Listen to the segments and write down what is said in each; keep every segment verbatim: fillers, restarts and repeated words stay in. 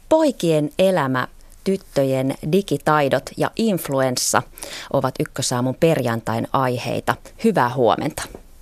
Poikien elämä, tyttöjen digitaidot ja influenssa ovat Ykkösaamun perjantain aiheita. Hyvää huomenta.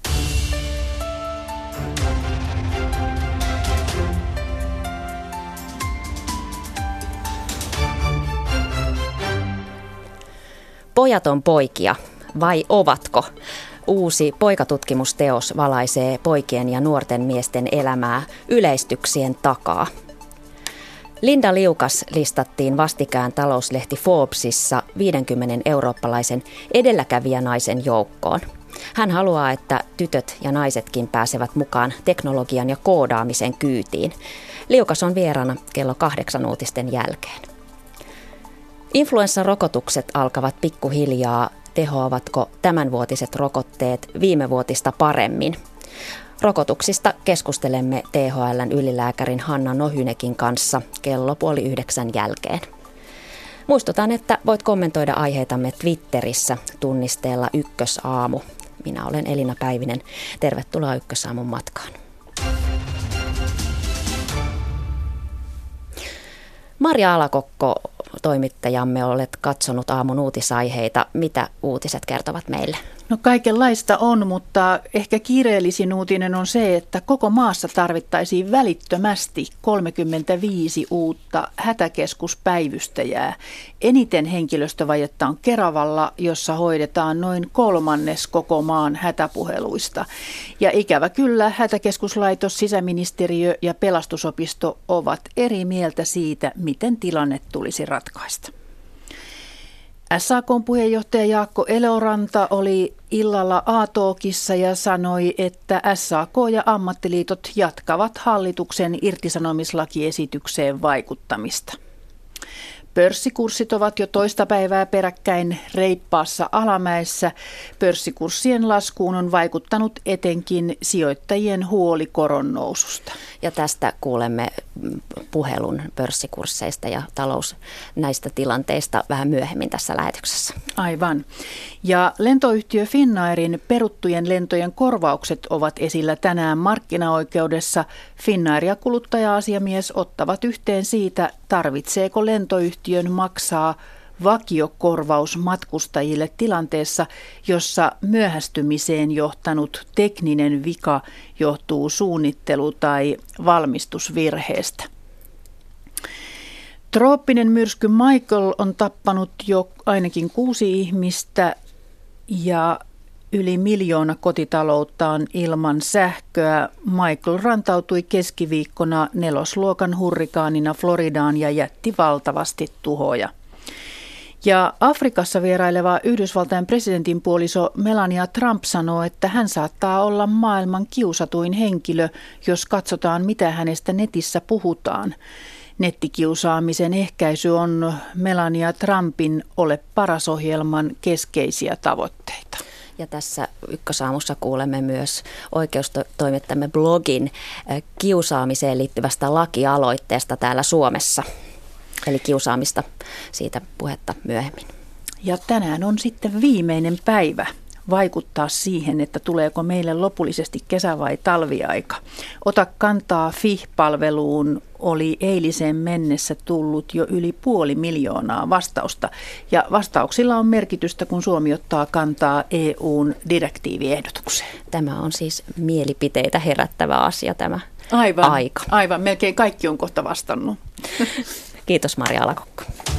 Pojat on poikia, vai ovatko? Uusi poikatutkimusteos valaisee poikien ja nuorten miesten elämää yleistyksien takaa. Linda Liukas listattiin vastikään talouslehti Forbesissa viidenkymmenen eurooppalaisen edelläkävijänaisen joukkoon. Hän haluaa, että tytöt ja naisetkin pääsevät mukaan teknologian ja koodaamisen kyytiin. Liukas on vieraana kello kahdeksan uutisten jälkeen. Influenssarokotukset alkavat pikkuhiljaa. Tehoavatko tämänvuotiset rokotteet viimevuotista paremmin? Rokotuksista keskustelemme T H L:n ylilääkärin Hanna Nohynekin kanssa kello puoli yhdeksän jälkeen. Muistutan, että voit kommentoida aiheitamme Twitterissä tunnisteella Ykkösaamu. Minä olen Elina Päivinen. Tervetuloa Ykkösaamun matkaan. Marja Alakokko, toimittajamme, olet katsonut aamun uutisaiheita. Mitä uutiset kertovat meille? No kaikenlaista on, mutta ehkä kiireellisin uutinen on se, että koko maassa tarvittaisiin välittömästi kolmekymmentäviisi uutta hätäkeskuspäivystäjää. Eniten henkilöstövajetta on Keravalla, jossa hoidetaan noin kolmannes koko maan hätäpuheluista. Ja ikävä kyllä hätäkeskuslaitos, sisäministeriö ja pelastusopisto ovat eri mieltä siitä, miten tilanne tulisi ratkaista. S A K:n puheenjohtaja Jaakko Eleoranta oli illalla A-talkissa ja sanoi, että S A K ja ammattiliitot jatkavat hallituksen irtisanomislakiesitykseen vaikuttamista. Pörssikurssit ovat jo toista päivää peräkkäin reippaassa alamäessä. Pörssikurssien laskuun on vaikuttanut etenkin sijoittajien huoli koron noususta. Ja tästä kuulemme puhelun pörssikursseista ja talous näistä tilanteista vähän myöhemmin tässä lähetyksessä. Aivan. Ja lentoyhtiö Finnairin peruttujen lentojen korvaukset ovat esillä tänään markkinaoikeudessa. Finnair ja kuluttaja-asiamies ottavat yhteen siitä, tarvitseeko lentoyhtiön maksaa vakiokorvaus matkustajille tilanteessa, jossa myöhästymiseen johtanut tekninen vika johtuu suunnittelu- tai valmistusvirheestä. Trooppinen myrsky Michael on tappanut jo ainakin kuusi ihmistä ja yli miljoona kotitaloutta on ilman sähköä. Michael rantautui keskiviikkona nelosluokan hurrikaanina Floridaan ja jätti valtavasti tuhoja. Ja Afrikassa vieraileva Yhdysvaltain presidentin puoliso Melania Trump sanoo, että hän saattaa olla maailman kiusatuin henkilö, jos katsotaan, mitä hänestä netissä puhutaan. Nettikiusaamisen ehkäisy on Melania Trumpin Ole paras -ohjelman keskeisiä tavoitteita. Ja tässä Ykkösaamussa kuulemme myös oikeustoimittajamme blogin kiusaamiseen liittyvästä lakialoitteesta täällä Suomessa. Eli kiusaamista, siitä puhetta myöhemmin. Ja tänään on sitten viimeinen päivä vaikuttaa siihen, että tuleeko meille lopullisesti kesä- vai talviaika. Ota kantaa F I H-palveluun oli eiliseen mennessä tullut jo yli puoli miljoonaa vastausta. Ja vastauksilla on merkitystä, kun Suomi ottaa kantaa E U:n direktiiviehdotukseen. Tämä on siis mielipiteitä herättävä asia tämä aivan, aika. Aivan, melkein kaikki on kohta vastannut. Kiitos Marja Alakokko.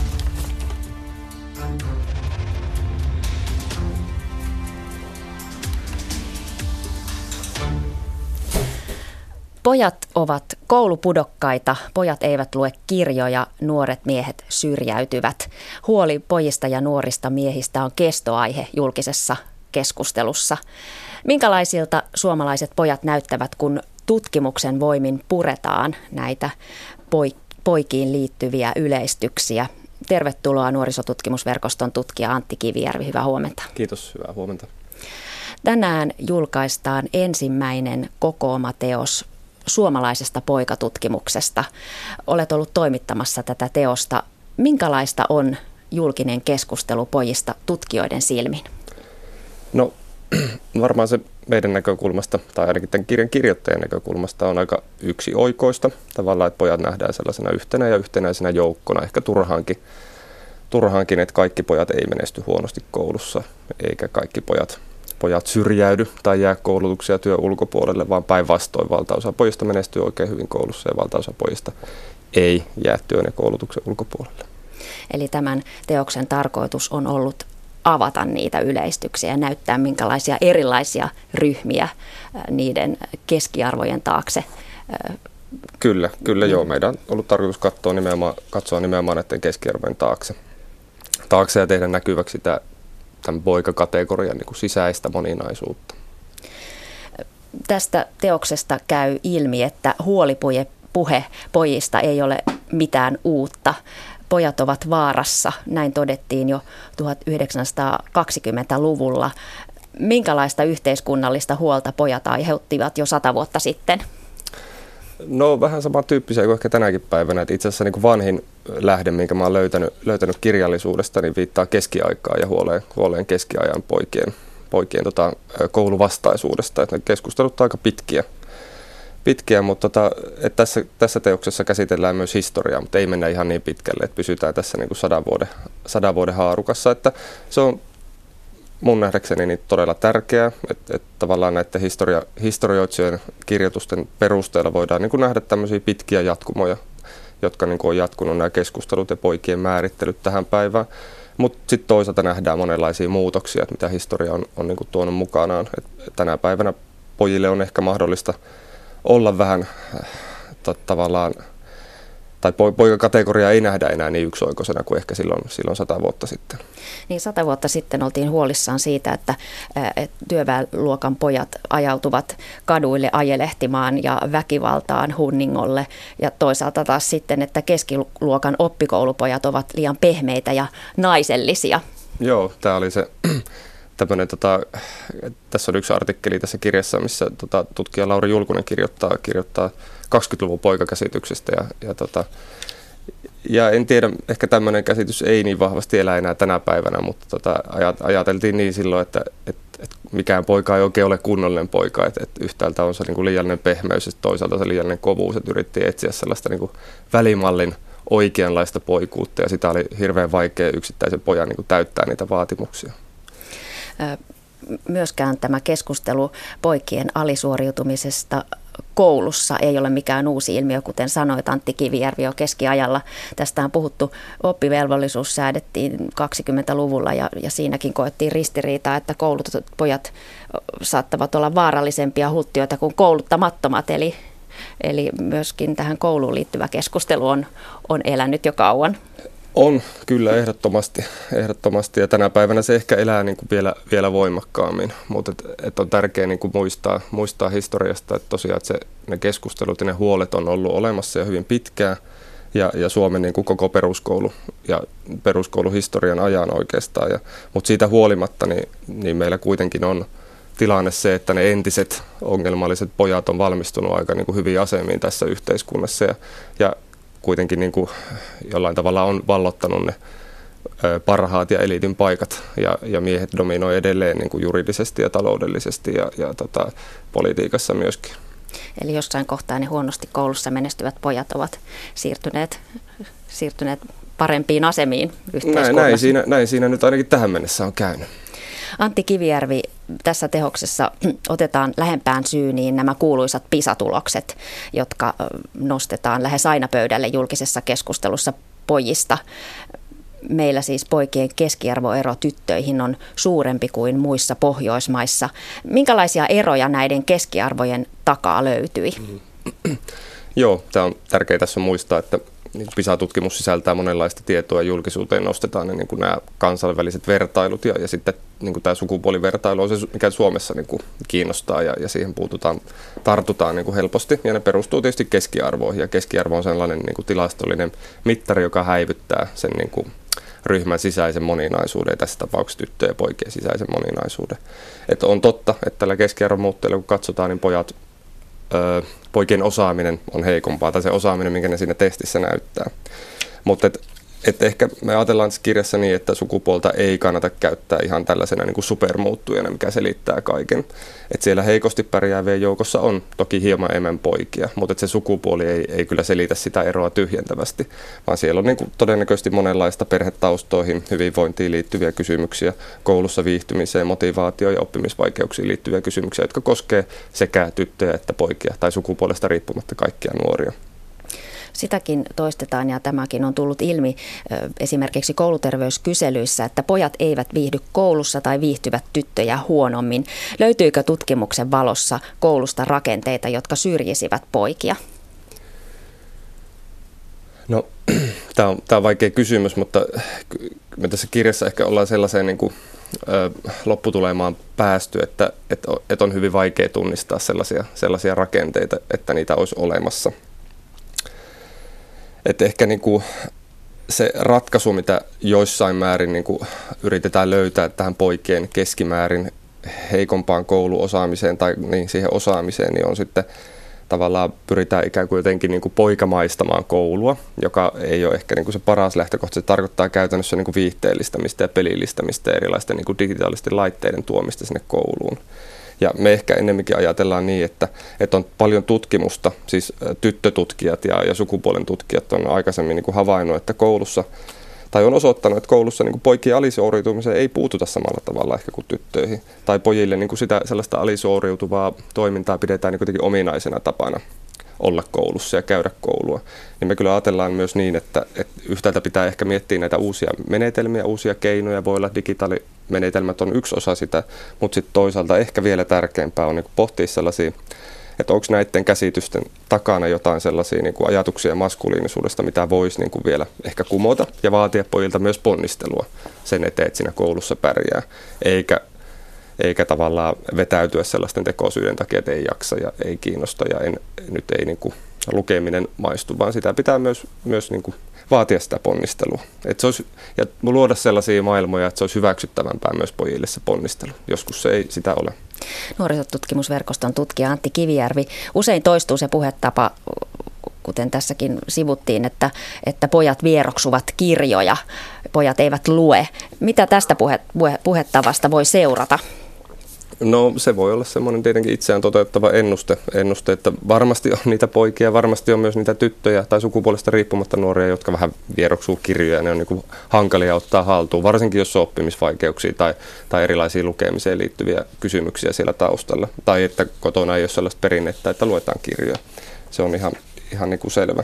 Pojat ovat koulupudokkaita, pojat eivät lue kirjoja, nuoret miehet syrjäytyvät. Huoli pojista ja nuorista miehistä on kestoaihe julkisessa keskustelussa. Minkälaisilta suomalaiset pojat näyttävät, kun tutkimuksen voimin puretaan näitä poikiin liittyviä yleistyksiä? Tervetuloa Nuorisotutkimusverkoston tutkija Antti Kivijärvi, hyvää huomenta. Kiitos, hyvää huomenta. Tänään julkaistaan ensimmäinen kokoomateos suomalaisesta poikatutkimuksesta. Olet ollut toimittamassa tätä teosta. Minkälaista on julkinen keskustelu pojista tutkijoiden silmin? No varmaan se meidän näkökulmasta, tai ainakin tämän kirjan kirjoittajan näkökulmasta, on aika yksioikoista. Tavallaan, että pojat nähdään sellaisena yhtenä ja yhtenäisenä joukkona, ehkä turhaankin, turhaankin, että kaikki pojat ei menesty huonosti koulussa, eikä kaikki pojat, pojat syrjäydy tai jää koulutuksia ja työn ulkopuolelle, vaan päinvastoin valtaosa pojista menestyy oikein hyvin koulussa ja valtaosa pojista ei jää työn ja koulutuksen ulkopuolelle. Eli tämän teoksen tarkoitus on ollut avata niitä yleistyksiä ja näyttää, minkälaisia erilaisia ryhmiä niiden keskiarvojen taakse. Kyllä, kyllä joo. Meidän on ollut tarkoitus katsoa nimenomaan, katsoa nimenomaan näiden keskiarvojen taakse, taakse ja tehdä näkyväksi sitä, tämän poikakategorian niin kuin sisäistä moninaisuutta. Tästä teoksesta käy ilmi, että huolipuhe puhe pojista ei ole mitään uutta. Pojat ovat vaarassa, näin todettiin jo tuhatyhdeksänsataakaksikymmentäluvulla. Minkälaista yhteiskunnallista huolta pojat aiheuttivat jo sata vuotta sitten? No vähän samantyyppisiä kuin ehkä tänäkin päivänä. Että itse asiassa niin kuin vanhin lähde, minkä mä oon löytänyt, löytänyt kirjallisuudesta, niin viittaa keskiaikaan ja huoleen, huoleen keskiajan poikien, poikien tota, kouluvastaisuudesta. Että ne keskustelut on aika pitkiä. Pitkiä, mutta tota, että tässä, tässä teoksessa käsitellään myös historiaa, mutta ei mennä ihan niin pitkälle, että pysytään tässä niin kuin sadan, vuoden, sadan vuoden haarukassa. Että se on mun nähdäkseni niin todella tärkeää, että, että tavallaan näiden historia, historioitsijoiden kirjoitusten perusteella voidaan niin kuin nähdä tämmöisiä pitkiä jatkumoja, jotka niin kuin on jatkunut nämä keskustelut ja poikien määrittelyt tähän päivään. Mutta sitten toisaalta nähdään monenlaisia muutoksia, että mitä historia on, on niin kuin tuonut mukanaan. Et tänä päivänä pojille on ehkä mahdollista olla vähän t- tavallaan, tai poikakategoriaa ei nähdä enää niin yksioikoisena kuin ehkä silloin, silloin sata vuotta sitten. Niin sata vuotta sitten oltiin huolissaan siitä, että, että työväenluokan pojat ajautuvat kaduille ajelehtimaan ja väkivaltaan hunningolle. Ja toisaalta taas sitten, että keskiluokan oppikoulupojat ovat liian pehmeitä ja naisellisia. Joo, tämä oli se tämmöinen, tota, tässä on yksi artikkeli tässä kirjassa, missä tota, tutkija Lauri Julkunen kirjoittaa, kirjoittaa kaksikymmentäluvun poikakäsityksestä ja, ja, tota, ja en tiedä, ehkä tämmöinen käsitys ei niin vahvasti elä enää tänä päivänä, mutta tota, ajateltiin niin silloin, että et, et mikään poika ei oikein ole kunnollinen poika, että et yhtäältä on se niinku liiallinen pehmeys ja toisaalta se liiallinen kovuus, että yritti etsiä sellaista niinku välimallin oikeanlaista poikuutta ja sitä oli hirveän vaikea yksittäisen pojan niinku täyttää niitä vaatimuksia. Myöskään tämä keskustelu poikien alisuoriutumisesta koulussa ei ole mikään uusi ilmiö, kuten sanoit Antti Kivijärvi jo keskiajalla. Tästä on puhuttu, oppivelvollisuus säädettiin kaksikymmentäluvulla ja, ja siinäkin koettiin ristiriitaa, että koulutut pojat saattavat olla vaarallisempia hulttioita kuin kouluttamattomat, eli, eli myöskin tähän kouluun liittyvä keskustelu on, on elänyt jo kauan. On, kyllä, ehdottomasti, ehdottomasti. Ja tänä päivänä se ehkä elää niin kuin vielä, vielä voimakkaammin, mutta et, et on tärkeää niin kuin muistaa, muistaa historiasta, että tosiaan että se, ne keskustelut ja ne huolet on ollut olemassa jo hyvin pitkään. Ja, ja Suomen niin kuin koko peruskoulu ja peruskouluhistorian ajan oikeastaan. Ja, mutta siitä huolimatta niin, niin meillä kuitenkin on tilanne se, että ne entiset ongelmalliset pojat on valmistunut aika niin kuin hyviin asemiin tässä yhteiskunnassa. Ja, ja kuitenkin niin kuin jollain tavalla on vallottanut ne parhaat ja eliitin paikat ja, ja miehet dominoi edelleen niin kuin juridisesti ja taloudellisesti ja, ja tota, politiikassa myöskin. Eli jossain kohtaa ne huonosti koulussa menestyvät pojat ovat siirtyneet, siirtyneet parempiin asemiin yhteiskunnassa. Näin, näin, siinä, näin siinä nyt ainakin tähän mennessä on käynyt. Antti Kivijärvi, tässä teoksessa otetaan lähempään syyniin nämä kuuluisat PISA-tulokset, jotka nostetaan lähes aina pöydälle julkisessa keskustelussa pojista. Meillä siis poikien keskiarvoero tyttöihin on suurempi kuin muissa Pohjoismaissa. Minkälaisia eroja näiden keskiarvojen takaa löytyi? Joo, tämä on tärkeää tässä muistaa, että PISA-tutkimus sisältää monenlaista tietoa ja julkisuuteen nostetaan ne, niin kuin nämä kansainväliset vertailut ja, ja sitten niin kuin tämä sukupuolivertailu on se, mikä Suomessa niin kuin kiinnostaa ja, ja siihen puututaan, tartutaan niin kuin helposti ja ne perustuu tietysti keskiarvoihin ja keskiarvo on sellainen niin kuin tilastollinen mittari, joka häivyttää sen niin kuin ryhmän sisäisen moninaisuuden ja tässä tapauksessa tyttöjen ja poikien sisäisen moninaisuuden. Että on totta, että tällä keskiarvon muutteella kun katsotaan, niin pojat Öö, poikien osaaminen on heikompaa, tai se osaaminen, minkä ne siinä testissä näyttää. Mutta et, että ehkä me ajatellaan tässä kirjassa niin, että sukupuolta ei kannata käyttää ihan tällaisena niin kuin supermuuttujana, mikä selittää kaiken. Että siellä heikosti pärjäävien joukossa on toki hieman enemmän poikia, mutta että se sukupuoli ei, ei kyllä selitä sitä eroa tyhjentävästi, vaan siellä on niin kuin todennäköisesti monenlaista perhetaustoihin, hyvinvointiin liittyviä kysymyksiä, koulussa viihtymiseen, motivaatioon ja oppimisvaikeuksiin liittyviä kysymyksiä, jotka koskee sekä tyttöjä että poikia tai sukupuolesta riippumatta kaikkia nuoria. Sitäkin toistetaan ja tämäkin on tullut ilmi esimerkiksi kouluterveyskyselyissä, että pojat eivät viihdy koulussa tai viihtyvät tyttöjä huonommin. Löytyykö tutkimuksen valossa koulusta rakenteita, jotka syrjisivät poikia? No, tämä on, tämä on vaikea kysymys, mutta me tässä kirjassa ehkä ollaan sellaiseen niin kuin, ö, lopputulemaan päästy, että, että, että on hyvin vaikea tunnistaa sellaisia, sellaisia rakenteita, että niitä olisi olemassa. Että ehkä niin kuin se ratkaisu, mitä joissain määrin niin kuin yritetään löytää tähän poikien keskimäärin heikompaan kouluosaamiseen tai niin siihen osaamiseen, niin on sitten tavallaan pyritään ikään kuin jotenkin niin kuin poikamaistamaan koulua, joka ei ole ehkä niin kuin se paras lähtökohta. Se tarkoittaa käytännössä niin kuin viihteellistämistä ja pelillistämistä ja erilaisten niin kuin digitaalisten laitteiden tuomista sinne kouluun. Ja me ehkä ennemminkin ajatellaan niin, että, että on paljon tutkimusta, siis tyttötutkijat ja, ja sukupuolen tutkijat on aikaisemmin niin kuin havainnut, että koulussa, tai on osoittanut, että koulussa niin kuin poikien alisuoriutumiseen ei puututa samalla tavalla ehkä kuin tyttöihin. Tai pojille niin kuin sitä sellaista alisuoriutuvaa toimintaa pidetään niin kuitenkin ominaisena tapana olla koulussa ja käydä koulua. Niin me kyllä ajatellaan myös niin, että, että yhtäältä pitää ehkä miettiä näitä uusia menetelmiä, uusia keinoja. Voi olla digitaalimenetelmät on yksi osa sitä, mutta sitten toisaalta ehkä vielä tärkeämpää on niin kuin pohtia sellaisia, että onko näiden käsitysten takana jotain sellaisia niin kuin ajatuksia maskuliinisuudesta, mitä voisi niin kuin vielä ehkä kumota ja vaatia pojilta myös ponnistelua sen eteen, että siinä koulussa pärjää, eikä eikä tavallaan vetäytyä sellaisten tekosyiden takia, että ei jaksa ja ei kiinnosta ja en, nyt ei niin kuin lukeminen maistu, vaan sitä pitää myös, myös niin kuin vaatia sitä ponnistelua. Että se olisi, ja luoda sellaisia maailmoja, että se olisi hyväksyttävämpää myös pojille se ponnistelu. Joskus se ei sitä ole. Nuorisotutkimusverkoston tutkija Antti Kivijärvi, usein toistuu se puhetapa, kuten tässäkin sivuttiin, että, että pojat vieroksuvat kirjoja, pojat eivät lue. Mitä tästä puhe, puhe, puhetavasta voi seurata? No se voi olla semmoinen tietenkin itseään toteuttava ennuste, ennuste, että varmasti on niitä poikia, varmasti on myös niitä tyttöjä tai sukupuolesta riippumatta nuoria, jotka vähän vieroksuu kirjoja ja ne on niin kuin hankalia ottaa haltuun, varsinkin jos on oppimisvaikeuksia tai, tai erilaisia lukemiseen liittyviä kysymyksiä siellä taustalla. Tai että kotona ei ole sellaista perinnettä, että luetaan kirjoja. Se on ihan, ihan niin kuin selvä.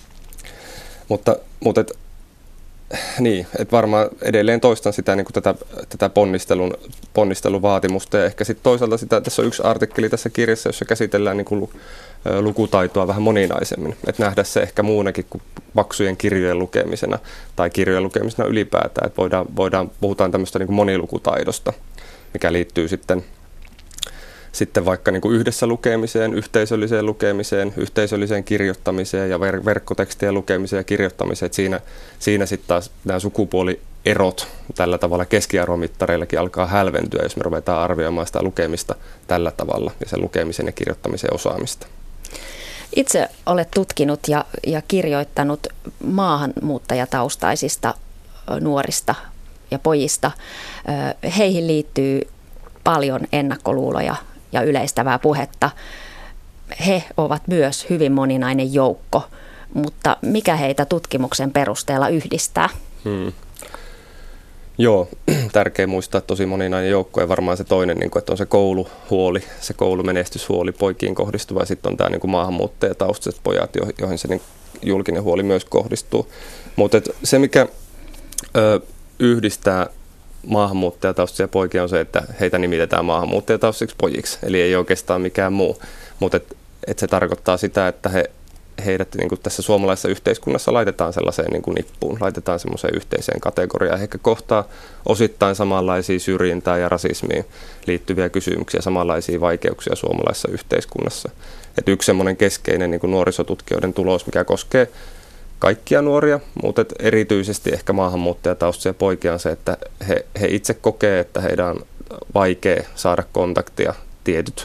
Mutta, mutta et, niin, että varmaan edelleen toistan sitä, niin kuin tätä, tätä ponnistelun, ponnistelun vaatimusta ja ehkä sitten toisaalta sitä, tässä on yksi artikkeli tässä kirjassa, jossa käsitellään niin kuin lukutaitoa vähän moninaisemmin, että nähdä se ehkä muunakin kuin paksujen kirjojen lukemisena tai kirjojen lukemisena ylipäätään, että voidaan, voidaan, puhutaan tämmöistä niin kuin monilukutaidosta, mikä liittyy sitten Sitten vaikka niin kuin yhdessä lukemiseen, yhteisölliseen lukemiseen, yhteisölliseen kirjoittamiseen ja ver- verkkotekstien lukemiseen ja kirjoittamiseen. Että siinä siinä sitten taas nämä sukupuolierot tällä tavalla keskiarvomittareillakin alkaa hälventyä, jos me ruvetaan arvioimaan sitä lukemista tällä tavalla ja sen lukemisen ja kirjoittamisen osaamista. Itse olet tutkinut ja, ja kirjoittanut maahanmuuttajataustaisista nuorista ja pojista. Heihin liittyy paljon ennakkoluuloja ja yleistävää puhetta. He ovat myös hyvin moninainen joukko, mutta mikä heitä tutkimuksen perusteella yhdistää? Hmm. Joo, tärkeä muistaa, että tosi moninainen joukko ja varmaan se toinen, että on se kouluhuoli, se koulumenestyshuoli poikiin kohdistuva ja sitten on tämä maahanmuuttajataustaiset pojat, joihin se julkinen huoli myös kohdistuu. Mutta se, mikä ö, yhdistää maahanmuuttajataustaisia poikia on se, että heitä nimitetään maahanmuuttajataustaisiksi pojiksi, eli ei oikeastaan mikään muu, mutta et, et se tarkoittaa sitä, että he, heidät niin kuin tässä suomalaisessa yhteiskunnassa laitetaan sellaiseen niin kuin nippuun, laitetaan semmoiseen yhteiseen kategoriaan, he kohtaa osittain samanlaisia syrjintää ja rasismiin liittyviä kysymyksiä, samanlaisia vaikeuksia suomalaisessa yhteiskunnassa. Et yksi semmoinen keskeinen niin kuin nuorisotutkijoiden tulos, mikä koskee kaikkia nuoria, mutta erityisesti ehkä maahanmuuttajataustaisia poikia on se, että he, he itse kokee, että heidän on vaikea saada kontaktia tietyt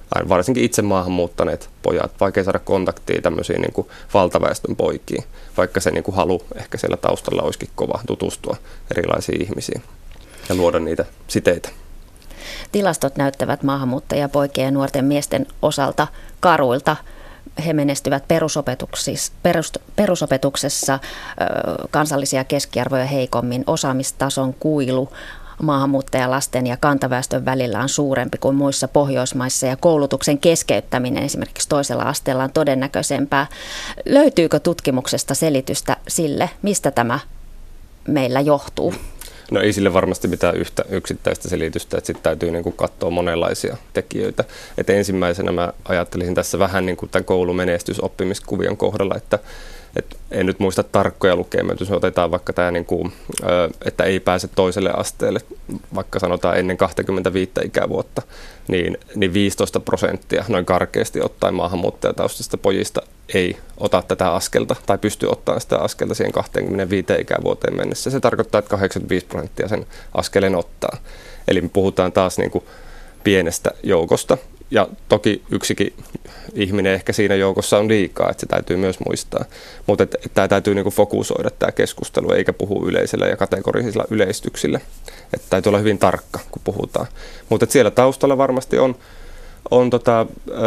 varsinkin itse maahan muuttaneet pojat, vaikea saada kontaktia tämmöisiin niin kuin valtaväestön poikiin, vaikka se niin kuin halu ehkä siellä taustalla olisikin kova tutustua erilaisiin ihmisiin ja luoda niitä siteitä. Tilastot näyttävät maahanmuuttajapoikien ja nuorten miesten osalta karuilta. He menestyvät perusopetuksessa, perusopetuksessa kansallisia keskiarvoja heikommin. Osaamistason kuilu maahanmuuttajalasten ja kantaväestön välillä on suurempi kuin muissa Pohjoismaissa ja koulutuksen keskeyttäminen esimerkiksi toisella asteella on todennäköisempää. Löytyykö tutkimuksesta selitystä sille, mistä tämä meillä johtuu? No ei sille varmasti mitään yhtä yksittäistä selitystä, että sitten täytyy niin kuin katsoa monenlaisia tekijöitä. Et ensimmäisenä mä ajattelisin tässä vähän niin kuin tämän koulumenestysoppimiskuvion kohdalla, että et en nyt muista tarkkoja lukemia, jos otetaan vaikka tämä, niin kuin, että ei pääse toiselle asteelle, vaikka sanotaan ennen kaksikymmentäviisi ikävuotta, niin, niin viisitoista prosenttia noin karkeasti ottaen maahanmuuttajataustaisista pojista ei ota tätä askelta tai pysty ottamaan sitä askelta siihen kaksikymmentäviisi ikävuoteen mennessä. Se tarkoittaa, että kahdeksankymmentäviisi prosenttia sen askeleen ottaa. Eli me puhutaan taas niin kuin pienestä joukosta. Ja toki yksikin ihminen ehkä siinä joukossa on liikaa, että se täytyy myös muistaa. Mutta tämä täytyy niinku fokusoida tämä keskustelu, eikä puhu yleisillä ja kategorisilla yleistyksillä. Että täytyy olla hyvin tarkka, kun puhutaan. Mutta siellä taustalla varmasti on, on tota,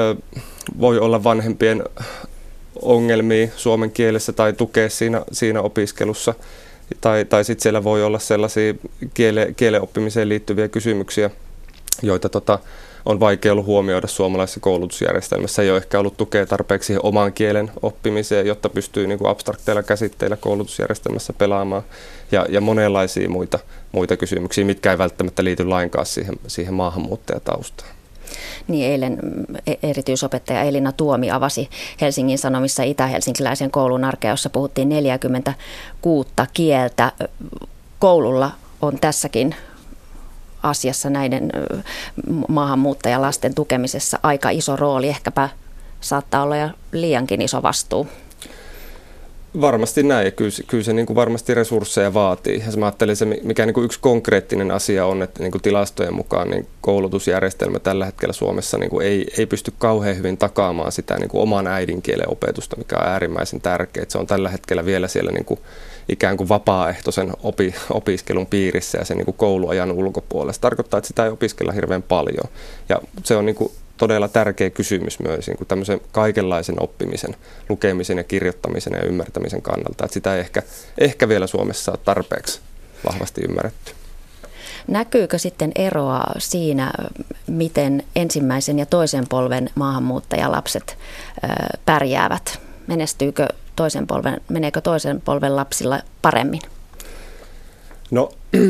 voi olla vanhempien ongelmia suomen kielessä tai tukea siinä, siinä opiskelussa. Tai, tai sitten siellä voi olla sellaisia kiele, kielen oppimiseen liittyviä kysymyksiä, joita tota, on vaikea ollut huomioida suomalaisessa koulutusjärjestelmässä. Ei ole ehkä ollut tukea tarpeeksi siihen oman kielen oppimiseen, jotta pystyy niin kuin abstrakteilla käsitteillä koulutusjärjestelmässä pelaamaan. Ja, ja monenlaisia muita, muita kysymyksiä, mitkä ei välttämättä liity lainkaan siihen, siihen maahanmuuttajataustaan. Niin eilen erityisopettaja Elina Tuomi avasi Helsingin Sanomissa itä-helsinkiläisen koulun arkea, jossa puhuttiin neljäkymmentäkuusi kieltä. Koululla on tässäkin asiassa näiden maahanmuuttajalasten tukemisessa aika iso rooli. Ehkäpä saattaa olla ja liiankin iso vastuu. Varmasti näin, ja kyllä, kyllä se niin kuin varmasti resursseja vaatii. Ja mä ajattelin, se, mikä niin kuin yksi konkreettinen asia on, että niin kuin tilastojen mukaan niin koulutusjärjestelmä tällä hetkellä Suomessa niin kuin ei, ei pysty kauhean hyvin takaamaan sitä niin kuin oman äidinkielen opetusta, mikä on äärimmäisen tärkeää. Se on tällä hetkellä vielä siellä niin kuin ikään kuin vapaaehtoisen opi, opiskelun piirissä ja sen niin kuin kouluajan ulkopuolella. Se tarkoittaa, että sitä ei opiskella hirveän paljon. Ja se on niin kuin todella tärkeä kysymys myös niin kuin tämmöisen kaikenlaisen oppimisen, lukemisen ja kirjoittamisen ja ymmärtämisen kannalta. Että sitä ei ehkä, ehkä vielä Suomessa ole tarpeeksi vahvasti ymmärretty. Näkyykö sitten eroa siinä, miten ensimmäisen ja toisen polven maahanmuuttajalapset pärjäävät? Menestyykö toisen polven, meneekö toisen polven lapsilla paremmin? No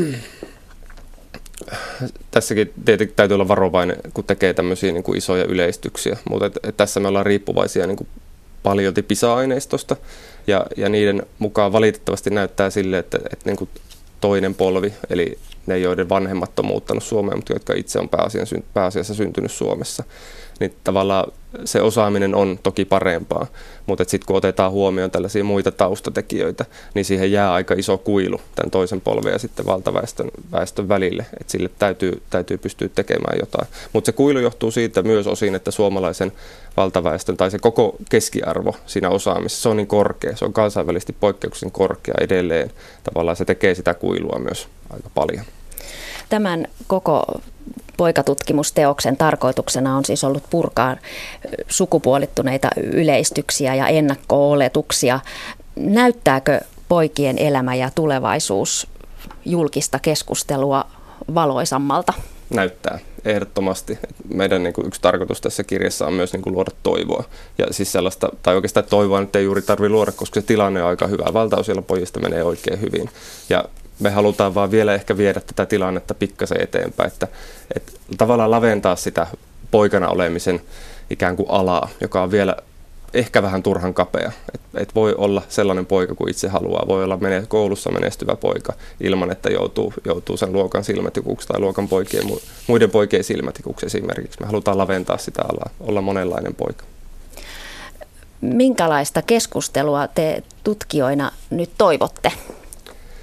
tässäkin tietenkin täytyy olla varovainen, kun tekee tämmöisiä niin kuin isoja yleistyksiä, mutta et, et tässä me ollaan riippuvaisia niin kuin paljolti PISA-aineistosta ja, ja niiden mukaan valitettavasti näyttää sille, että, että niin kuin toinen polvi, eli ne, joiden vanhemmat on muuttanut Suomeen, mutta jotka itse on pääasiassa syntynyt Suomessa, niin tavallaan se osaaminen on toki parempaa, mutta sitten kun otetaan huomioon tällaisia muita taustatekijöitä, niin siihen jää aika iso kuilu tämän toisen polven ja sitten valtaväestön väestön välille, että sille täytyy, täytyy pystyä tekemään jotain. Mutta se kuilu johtuu siitä myös osin, että suomalaisen valtaväestön tai se koko keskiarvo siinä osaamisessa, se on niin korkea, se on kansainvälisesti poikkeuksellisen korkea edelleen. Tavallaan se tekee sitä kuilua myös aika paljon. Tämän koko poikatutkimusteoksen tarkoituksena on siis ollut purkaa sukupuolittuneita yleistyksiä ja ennakko-oletuksia. Näyttääkö poikien elämä ja tulevaisuus julkista keskustelua valoisammalta? Näyttää, ehdottomasti. Meidän niin kuin, yksi tarkoitus tässä kirjassa on myös niin kuin, luoda toivoa. Ja siis sellaista, tai oikeastaan toivoa nyt ei juuri tarvitse luoda, koska se tilanne on aika hyvä. Valtaosilla pojista menee oikein hyvin. Ja me halutaan vaan vielä ehkä viedä tätä tilannetta pikkasen eteenpäin, että, että tavallaan laventaa sitä poikana olemisen ikään kuin alaa, joka on vielä ehkä vähän turhan kapea. Että et voi olla sellainen poika kuin itse haluaa, voi olla mene, koulussa menestyvä poika ilman, että joutuu, joutuu sen luokan silmätikuksi tai luokan poikien, muiden poikien silmätikuksi esimerkiksi. Me halutaan laventaa sitä alaa, olla monenlainen poika. Minkälaista keskustelua te tutkijoina nyt toivotte?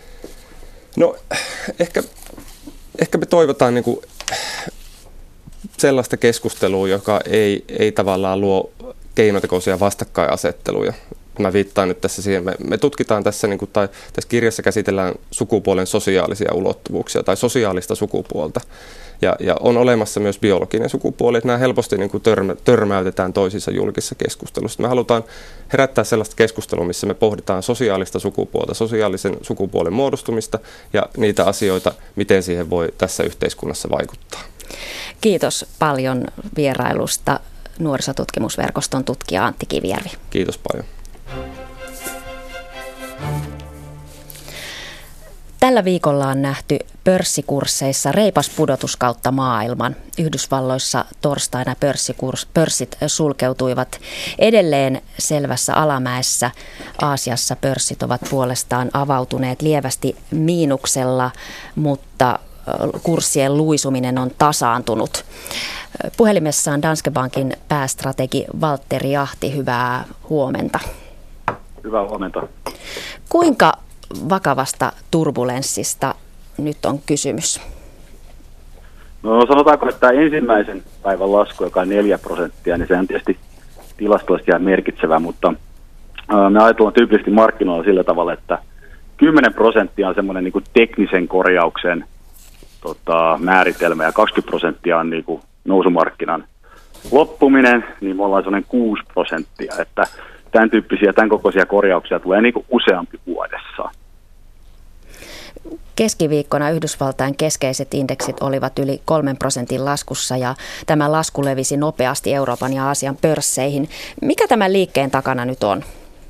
No ehkä, ehkä me toivotaan niin kuin sellaista keskustelua, joka ei, ei tavallaan luo keinotekoisia vastakkainasetteluja. Mä viittaan nyt tässä siihen, me, me tutkitaan tässä, niin kuin, tai tässä kirjassa käsitellään sukupuolen sosiaalisia ulottuvuuksia tai sosiaalista sukupuolta. Ja, ja on olemassa myös biologinen sukupuoli, että nämä helposti niin kuin törmä, törmäytetään toisissa julkisessa keskustelussa. Me halutaan herättää sellaista keskustelua, missä me pohditaan sosiaalista sukupuolta, sosiaalisen sukupuolen muodostumista ja niitä asioita, miten siihen voi tässä yhteiskunnassa vaikuttaa. Kiitos paljon vierailusta nuorisotutkimusverkoston tutkija Antti Kivijärvi. Kiitos paljon. Tällä viikolla on nähty pörssikursseissa reipas pudotus kautta maailman. Yhdysvalloissa torstaina pörssit sulkeutuivat edelleen selvässä alamäessä. Aasiassa pörssit ovat puolestaan avautuneet lievästi miinuksella, mutta kurssien luisuminen on tasaantunut. Puhelimessaan Danske Bankin päästrategi Valtteri Ahti, hyvää huomenta. Hyvää huomenta. Kuinka vakavasta turbulenssista nyt on kysymys? No sanotaanko, että tämä ensimmäisen päivän lasku, joka on neljä prosenttia, niin se on tietysti tilastollisesti ihan merkitsevä, mutta me ajatellaan tyypillisesti markkinoilla sillä tavalla, että kymmenen prosenttia on semmoinen niin kuin teknisen korjauksen tota, määritelmä ja kaksikymmentä prosenttia on niin kuin nousumarkkinan loppuminen, niin me ollaan semmoinen kuusi prosenttia, että tämän tyyppisiä, tämän kokoisia korjauksia tulee niin kuin useampi vuodessa. Keskiviikkona Yhdysvaltain keskeiset indeksit olivat yli kolmen prosentin laskussa ja tämä lasku levisi nopeasti Euroopan ja Aasian pörsseihin. Mikä tämän liikkeen takana nyt on?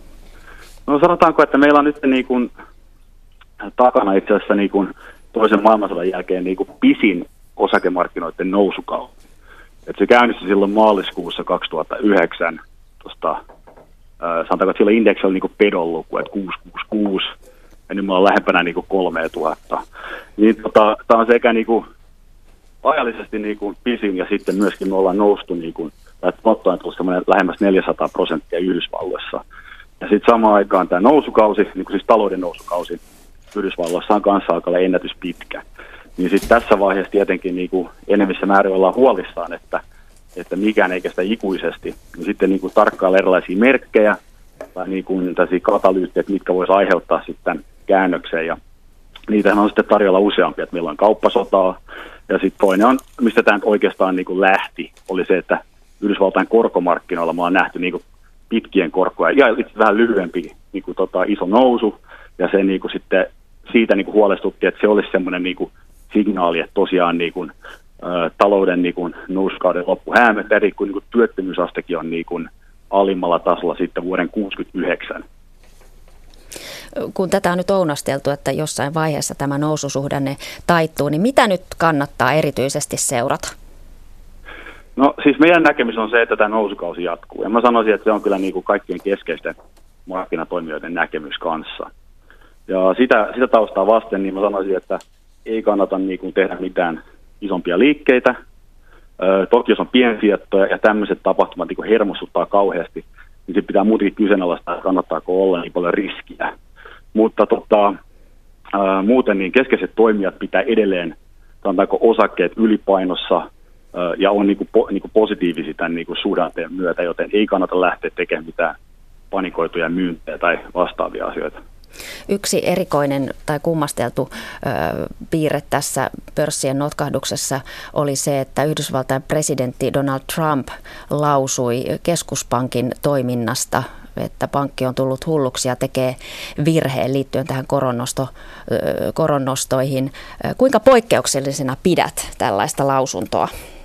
No sanotaanko, että meillä on nyt niin kuin takana itse asiassa niin kuin toisen maailmansodan jälkeen niin kuin pisin osakemarkkinoiden nousukausi. Se käynnistyi silloin maaliskuussa kaksituhattayhdeksän. Tuosta, äh, sanotaanko, että sillä indeksi oli niin kuin pedon luku, että kuusisataakuusikymmentäkuusi. Ja nyt me ollaan lähempänä niin kuin kolmetuhatta. Niin tota, tämä on sekä niin kuin ajallisesti niin kuin pisin ja sitten myöskin me ollaan noustu, niin kuin, tai tuotto on tullut semmoinen lähemmäs neljäsataa prosenttia Yhdysvalloissa. Ja sitten samaan aikaan tämä nousukausi, niin kuin siis talouden nousukausi Yhdysvalloissa on kanssa aika ennätyspitkä. Niin sitten tässä vaiheessa tietenkin niin kuin enemmissä määrin ollaan huolissaan, että, että mikään eikä sitä ikuisesti. Niin sitten niin kuin tarkkailla erilaisia merkkejä tai niin kuin tällaisia katalyyttejä, mitkä voisi aiheuttaa sitten käännöksen. Ja niitähän on sitten tarjolla useampia, että meillä on kauppasotaa. Ja sitten toinen on, mistä tämä oikeastaan niin kuin lähti, oli se, että Yhdysvaltain korkomarkkinoilla me on nähty niin kuin pitkien korkoja ja itse vähän lyhyempi niin kuin tota, iso nousu. Ja se niin kuin sitten siitä niin kuin huolestuttiin, että se olisi semmoinen niin kuin signaali, että tosiaan niin kuin, ä, talouden niin kuin nousukauden loppu häämöttää, eri kuin, niin kuin työttömyysastekin on niin kuin alimmalla tasolla sitten vuoden kuusikymmentäyhdeksän. Kun tätä on nyt ounasteltu, että jossain vaiheessa tämä noususuhdanne taittuu, niin mitä nyt kannattaa erityisesti seurata? No siis meidän näkemys on se, että tämä nousukausi jatkuu. Ja mä sanoisin, että se on kyllä niin kuin kaikkien keskeisten markkinatoimijoiden näkemys kanssa. Ja sitä, sitä taustaa vasten, niin mä sanoisin, että ei kannata niin kuin tehdä mitään isompia liikkeitä. Ö, toki jos on piensijoittoja ja tämmöiset tapahtumat niin kuin hermostuttaa kauheasti, niin sitten pitää muutenkin kyseenalaistaa, että kannattaako olla niin paljon riskiä. Mutta tota, ö, muuten niin keskeiset toimijat pitää edelleen, sanotaanko osakkeet ylipainossa ö, ja on niin kuin, po, niin kuin positiivisia tämän niin kuin suhdanteen myötä, joten ei kannata lähteä tekemään mitään panikoituja myyntejä tai vastaavia asioita. Yksi erikoinen tai kummasteltu ö, piirre tässä pörssien notkahduksessa oli se, että Yhdysvaltain presidentti Donald Trump lausui keskuspankin toiminnasta, että pankki on tullut hulluksi ja tekee virheen liittyen tähän koronnosto, ö, koronnostoihin. Kuinka poikkeuksellisena pidät tällaista lausuntoa?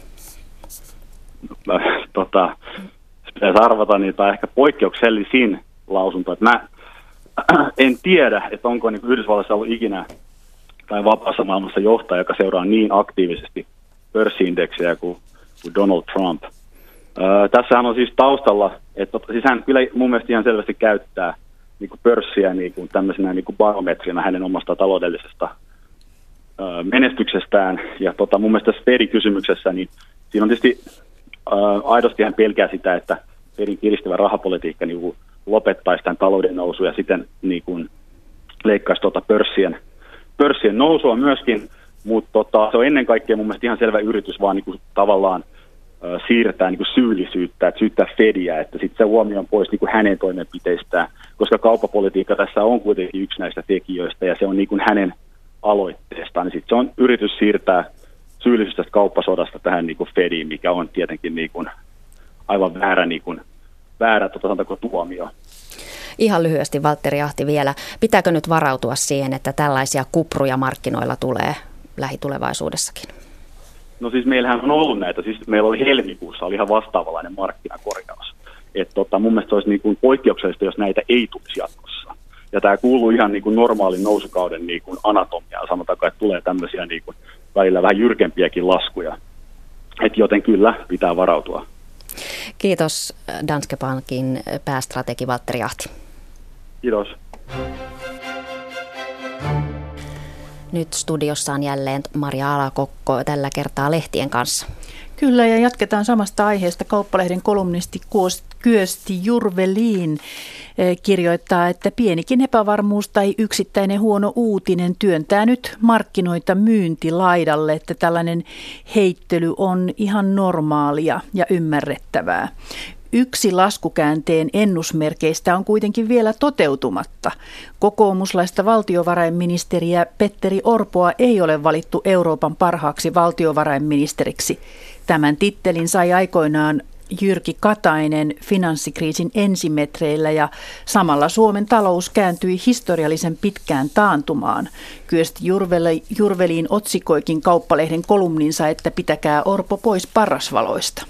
No, tota, pitäisi arvata niitä ehkä poikkeuksellisin lausunto. Että mä en tiedä, että onko niin Yhdysvalloissa ollut ikinä tai vapaassa maailmassa johtaja, joka seuraa niin aktiivisesti pörssiindeksejä kuin, kuin Donald Trump. Öö, tässähän on siis taustalla, että siis hän kyllä mun mielestä ihan selvästi käyttää niin kuin pörssiä niin kuin tämmöisenä niin kuin barometrinä hänen omasta taloudellisesta öö, menestyksestään. Ja tota, mun mielestä tässä Fed-kysymyksessä, niin siinä on tietysti öö, aidosti hän pelkää sitä, että Fedin kiristävä rahapolitiikka niin kuin lopettaisi tämän talouden nousu ja sitten niin kuin leikkaisi tuota pörssien, pörssien nousua myöskin, mutta tota, se on ennen kaikkea mun mielestä ihan selvä yritys vaan niin kuin tavallaan siirtää niin kuin syyllisyyttä, että syyttää Fediä, että sitten se huomio on pois niin kuin hänen toimenpiteistään, koska kauppapolitiikka tässä on kuitenkin yksi näistä tekijöistä ja se on niin kuin hänen aloitteestaan. Sitten se on yritys siirtää syyllisyys tästä kauppasodasta tähän niin kuin Fediin, mikä on tietenkin niin kuin aivan väärä, niin kuin, väärä tota, tuomio. Ihan lyhyesti Valtteri Ahti vielä. Pitääkö nyt varautua siihen, että tällaisia kupruja markkinoilla tulee lähitulevaisuudessakin? No siis meillähän on ollut näitä, siis meillä oli helmikuussa oli ihan vastaavalainen markkinakorjaus. Että tota, mun mielestä se olisi niin kuin poikkeuksellista, jos näitä ei tulisi jatkossa. Ja tämä kuuluu ihan niin kuin normaalin nousukauden niin kuin anatomiaan, sanotaanko, että tulee tämmöisiä niin kuin välillä vähän jyrkempiäkin laskuja. Et joten kyllä pitää varautua. Kiitos Danske Bankin päästrategi Valtteri Ahti. Kiitos. Nyt studiossa on jälleen Maria Alakokko, tällä kertaa lehtien kanssa. Kyllä, ja jatketaan samasta aiheesta. Kauppalehden kolumnisti Kyösti Jurvelin kirjoittaa, että pienikin epävarmuus tai yksittäinen huono uutinen työntää nyt markkinoita myyntilaidalle, että tällainen heittely on ihan normaalia ja ymmärrettävää. Yksi laskukäänteen ennusmerkeistä on kuitenkin vielä toteutumatta. Kokoomuslaista valtiovarainministeriä Petteri Orpoa ei ole valittu Euroopan parhaaksi valtiovarainministeriksi. Tämän tittelin sai aikoinaan Jyrki Katainen finanssikriisin ensimetreillä ja samalla Suomen talous kääntyi historiallisen pitkään taantumaan. Kyösti Jurvelin otsikoikin Kauppalehden kolumninsa, että pitäkää Orpo pois parrasvaloista.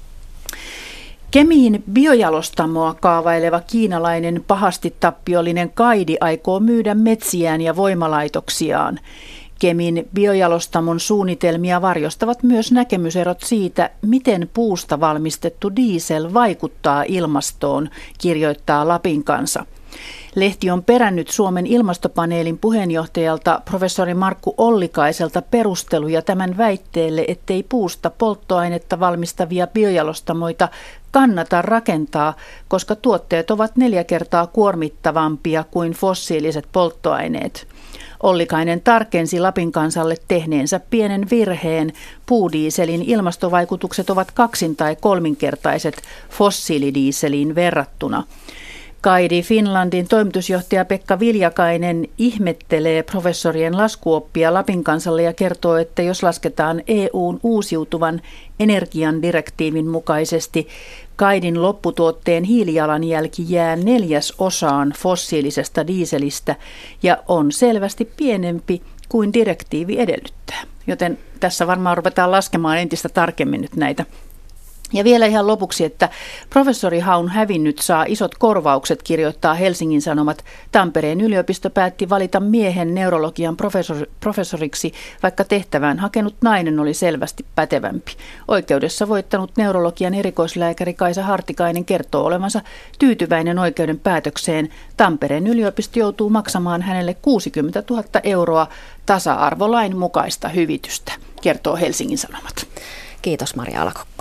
Kemiin biojalostamoa kaavaileva kiinalainen pahasti tappiollinen Kaidi aikoo myydä metsiään ja voimalaitoksiaan. Kemin biojalostamon suunnitelmia varjostavat myös näkemyserot siitä, miten puusta valmistettu diesel vaikuttaa ilmastoon, kirjoittaa Lapin Kansa. Lehti on perännyt Suomen ilmastopaneelin puheenjohtajalta professori Markku Ollikaiselta perusteluja tämän väitteelle, ettei puusta polttoainetta valmistavia biojalostamoita kannata rakentaa, koska tuotteet ovat neljä kertaa kuormittavampia kuin fossiiliset polttoaineet. Ollikainen tarkensi Lapin Kansalle tehneensä pienen virheen. Puudiiselin ilmastovaikutukset ovat kaksin- tai kolminkertaiset fossiilidiiseliin verrattuna. Kaidi Finlandin toimitusjohtaja Pekka Viljakainen ihmettelee professorien laskuoppia Lapin Kansalle ja kertoo, että jos lasketaan E U:n uusiutuvan energian direktiivin mukaisesti, Kaidin lopputuotteen hiilijalanjälki jää neljäs osaan fossiilisesta dieselistä ja on selvästi pienempi kuin direktiivi edellyttää. Joten tässä varmaan ruvetaan laskemaan entistä tarkemmin nyt näitä. Ja vielä ihan lopuksi, että professori Haun hävinnyt saa isot korvaukset, kirjoittaa Helsingin Sanomat. Tampereen yliopisto päätti valita miehen neurologian professor, professoriksi, vaikka tehtävään hakenut nainen oli selvästi pätevämpi. Oikeudessa voittanut neurologian erikoislääkäri Kaisa Hartikainen kertoo olevansa tyytyväinen oikeuden päätökseen. Tampereen yliopisto joutuu maksamaan hänelle kuusikymmentätuhatta euroa tasa-arvolain mukaista hyvitystä, kertoo Helsingin Sanomat. Kiitos Maria Alakokko.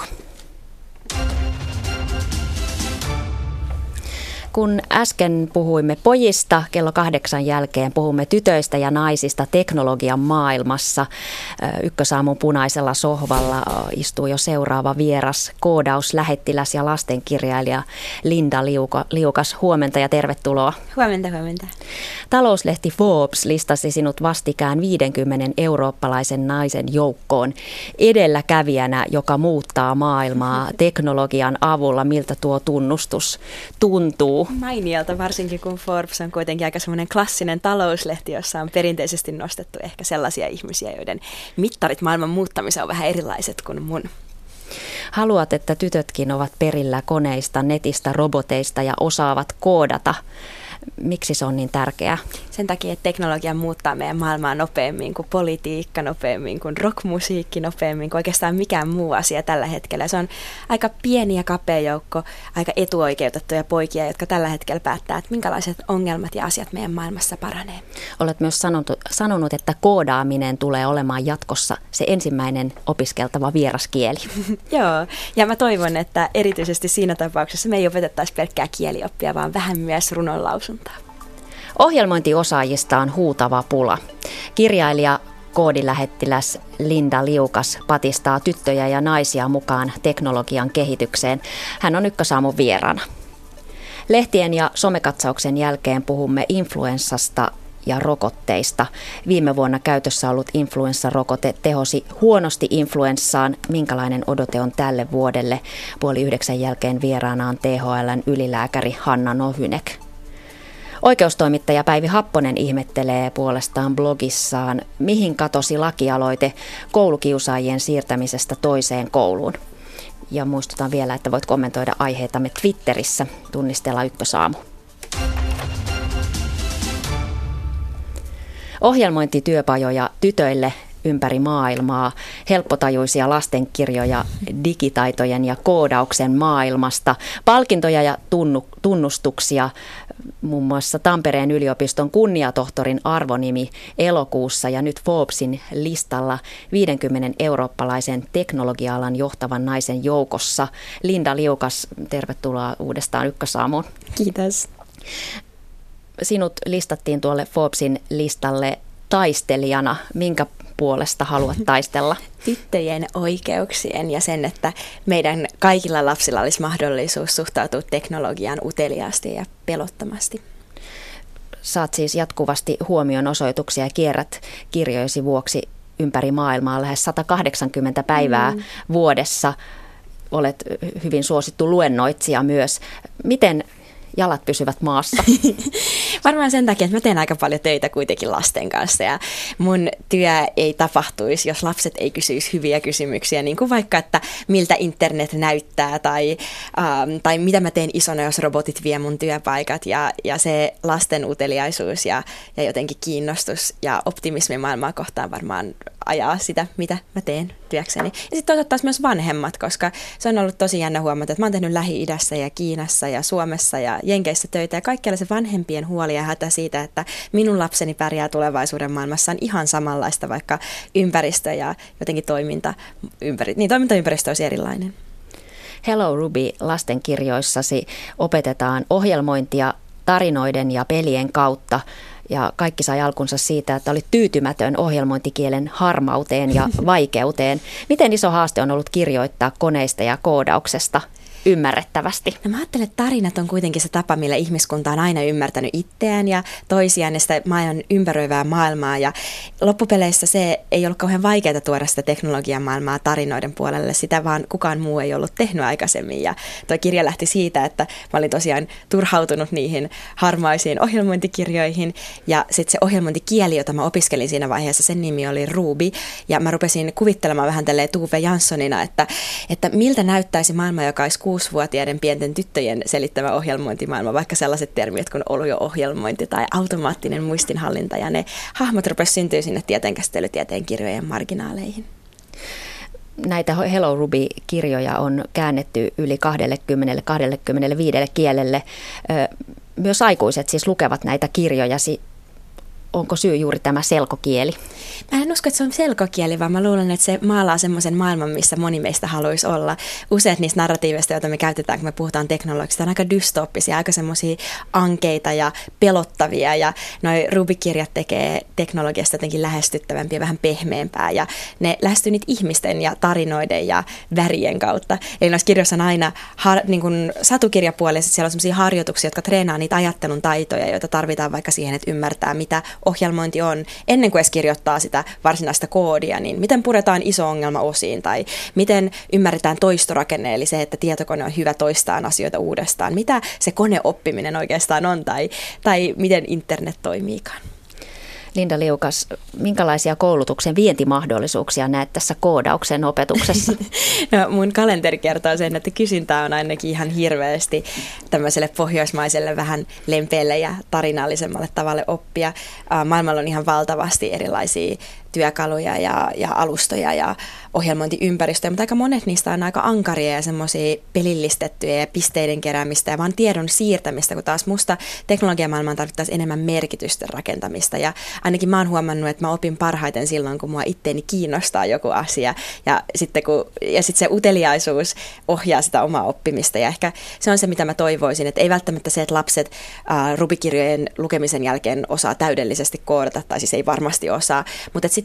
Kun äsken puhuimme pojista, kello kahdeksan jälkeen puhumme tytöistä ja naisista teknologian maailmassa. Ykkösaamun punaisella sohvalla istuu jo seuraava vieras, koodauslähettiläs ja lastenkirjailija Linda Liukas. Huomenta ja tervetuloa. Huomenta, huomenta. Talouslehti Forbes listasi sinut vastikään viidenkymmenen eurooppalaisen naisen joukkoon edelläkävijänä, joka muuttaa maailmaa teknologian avulla. Miltä tuo tunnustus tuntuu? Mainiolta, varsinkin kun Forbes on kuitenkin aika semmoinen klassinen talouslehti, jossa on perinteisesti nostettu ehkä sellaisia ihmisiä, joiden mittarit maailman muuttamiseen on vähän erilaiset kuin mun. Haluat, että tytötkin ovat perillä koneista, netistä, roboteista ja osaavat koodata. Miksi se on niin tärkeää? Sen takia, että teknologia muuttaa meidän maailmaa nopeammin kuin politiikka, nopeammin kuin rockmusiikki, nopeammin kuin oikeastaan mikään muu asia tällä hetkellä. Se on aika pieni ja kapea joukko aika etuoikeutettuja poikia, jotka tällä hetkellä päättää, että minkälaiset ongelmat ja asiat meidän maailmassa paranee. Olet myös sanonut, sanonut, että koodaaminen tulee olemaan jatkossa se ensimmäinen opiskeltava vieraskieli. Joo, ja mä toivon, että erityisesti siinä tapauksessa me ei opetettaisi pelkkää kielioppia, vaan vähän myös runonlausuntaa. Ohjelmointiosaajista on huutava pula. Kirjailija koodilähettiläs Linda Liukas patistaa tyttöjä ja naisia mukaan teknologian kehitykseen. Hän on Ykkösaamun vieraana. Lehtien ja somekatsauksen jälkeen puhumme influenssasta ja rokotteista. Viime vuonna käytössä ollut influenssarokote tehosi huonosti influenssaan. Minkälainen odote on tälle vuodelle? Puoli yhdeksän jälkeen vieraana on T H L:n ylilääkäri Hanna Nohynek. Oikeustoimittaja Päivi Happonen ihmettelee puolestaan blogissaan, mihin katosi lakialoite koulukiusaajien siirtämisestä toiseen kouluun. Ja muistutan vielä, että voit kommentoida aiheitamme Twitterissä, tunnisteella Ykkösaamu. Ohjelmointityöpajoja tytöille ympäri maailmaa, helppotajuisia lastenkirjoja digitaitojen ja koodauksen maailmasta, palkintoja ja tunnu, tunnustuksia, muun muassa Tampereen yliopiston kunniatohtorin arvonimi elokuussa ja nyt Forbesin listalla viidenkymmenen eurooppalaisen teknologia-alan johtavan naisen joukossa. Linda Liukas, tervetuloa uudestaan Ykkösaamuun. Kiitos. Sinut listattiin tuolle Forbesin listalle taistelijana. Minkä puolesta haluat taistella? Tyttöjen oikeuksien ja sen, että meidän kaikilla lapsilla olisi mahdollisuus suhtautua teknologiaan uteliaasti ja pelottomasti. Saat siis jatkuvasti huomionosoituksia ja kierrät kirjojesi vuoksi ympäri maailmaa lähes sata kahdeksankymmentä päivää mm. vuodessa. Olet hyvin suosittu luennoitsija myös. Miten jalat pysyvät maassa? Varmaan sen takia, että mä teen aika paljon töitä kuitenkin lasten kanssa ja mun työ ei tapahtuisi, jos lapset ei kysyisi hyviä kysymyksiä, niin kuin vaikka, että miltä internet näyttää tai, ähm, tai mitä mä teen isona, jos robotit vie mun työpaikat ja, ja se lasten uteliaisuus ja, ja jotenkin kiinnostus ja optimismi maailmaa kohtaan varmaan ajaa sitä, mitä mä teen työkseni. Ja sitten toisaalta taas myös vanhemmat, koska se on ollut tosi jännä huomata, että mä oon tehnyt Lähi-idässä ja Kiinassa ja Suomessa ja Jenkeissä töitä ja kaikkialla se vanhempien huoli ja hätä siitä, että minun lapseni pärjää tulevaisuuden maailmassa on ihan samanlaista, vaikka ympäristö ja jotenkin toiminta, ympäri, niin toimintaympäristö olisi erilainen. Hello Ruby lastenkirjoissasi opetetaan ohjelmointia tarinoiden ja pelien kautta. Ja kaikki sai alkunsa siitä, että olit tyytymätön ohjelmointikielen harmauteen ja vaikeuteen. Miten iso haaste on ollut kirjoittaa koneista ja koodauksesta ymmärrettävästi? No mä ajattelen, että tarinat on kuitenkin se tapa, millä ihmiskunta on aina ymmärtänyt itseään ja toisiaan ja sitä maailman ympäröivää maailmaa. Ja loppupeleissä se ei ollut kauhean vaikeaa tuoda sitä teknologian maailmaa tarinoiden puolelle. Sitä vaan kukaan muu ei ollut tehnyt aikaisemmin. Ja tuo kirja lähti siitä, että mä olin tosiaan turhautunut niihin harmaisiin ohjelmointikirjoihin. Ja sitten se ohjelmointikieli, jota mä opiskelin siinä vaiheessa, sen nimi oli Ruby. Ja mä rupesin kuvittelemaan vähän tälleen Tuve Janssonina, että, että miltä näyttäisi maailma, joka olisi kuusivuotiaiden pienten tyttöjen selittämä ohjelmointimaailma, vaikka sellaiset termit kuin olujo-ohjelmointi tai automaattinen muistinhallinta, ja ne hahmot rupesivat syntyä sinne tieteenkäsittelytieteen kirjojen marginaaleihin. Näitä Hello Ruby-kirjoja on käännetty yli kaksikymmentä kaksikymmentäviisi kielelle. Myös aikuiset siis lukevat näitä kirjoja. Onko syy juuri tämä selkokieli? Mä en usko, että se on selkokieli, vaan mä luulen, että se maalaa semmoisen maailman, missä moni meistä haluaisi olla. Useat niistä narratiiveista, joita me käytetään, kun me puhutaan teknologiasta, on aika dystooppisia, aika semmoisia ankeita ja pelottavia. Ja noi Ruby-kirjat tekee teknologiasta jotenkin lähestyttävämpiä, vähän pehmeämpää. Ja ne lähestyy niitä ihmisten ja tarinoiden ja värien kautta. Eli noissa kirjoissa on aina har, niin kuin satukirjapuolella, siellä on semmoisia harjoituksia, jotka treenaa niitä ajattelun taitoja, joita tarvitaan vaikka siihen, että ymmärtää, mitä ohjelmointi on, ennen kuin edes kirjoittaa sitä varsinaista koodia, niin miten puretaan iso ongelma osiin, tai miten ymmärretään toistorakenne, eli se, että tietokone on hyvä toistaa asioita uudestaan, mitä se koneoppiminen oikeastaan on, tai, tai miten internet toimiikaan. Linda Liukas, minkälaisia koulutuksen vientimahdollisuuksia näet tässä koodauksen opetuksessa? No, mun kalenteri kertoo sen, että kysyntää on ainakin ihan hirveästi tämmöiselle pohjoismaiselle vähän lempeälle ja tarinallisemmalle tavalle oppia. Maailmalla on ihan valtavasti erilaisia työkaluja ja, ja alustoja ja ohjelmointiympäristöjä, mutta aika monet niistä on aika ankaria ja semmoisia pelillistettyjä ja pisteiden keräämistä ja vaan tiedon siirtämistä, kun taas musta teknologiamaailmaan tarvittaisiin enemmän merkitysten rakentamista. Ja ainakin mä oon huomannut, että mä opin parhaiten silloin, kun mua itteeni kiinnostaa joku asia ja sitten kun, ja sit se uteliaisuus ohjaa sitä omaa oppimista ja ehkä se on se, mitä mä toivoisin, että ei välttämättä se, että lapset äh, Ruby-kirjojen lukemisen jälkeen osaa täydellisesti koodata, tai siis ei varmasti osaa, mutta että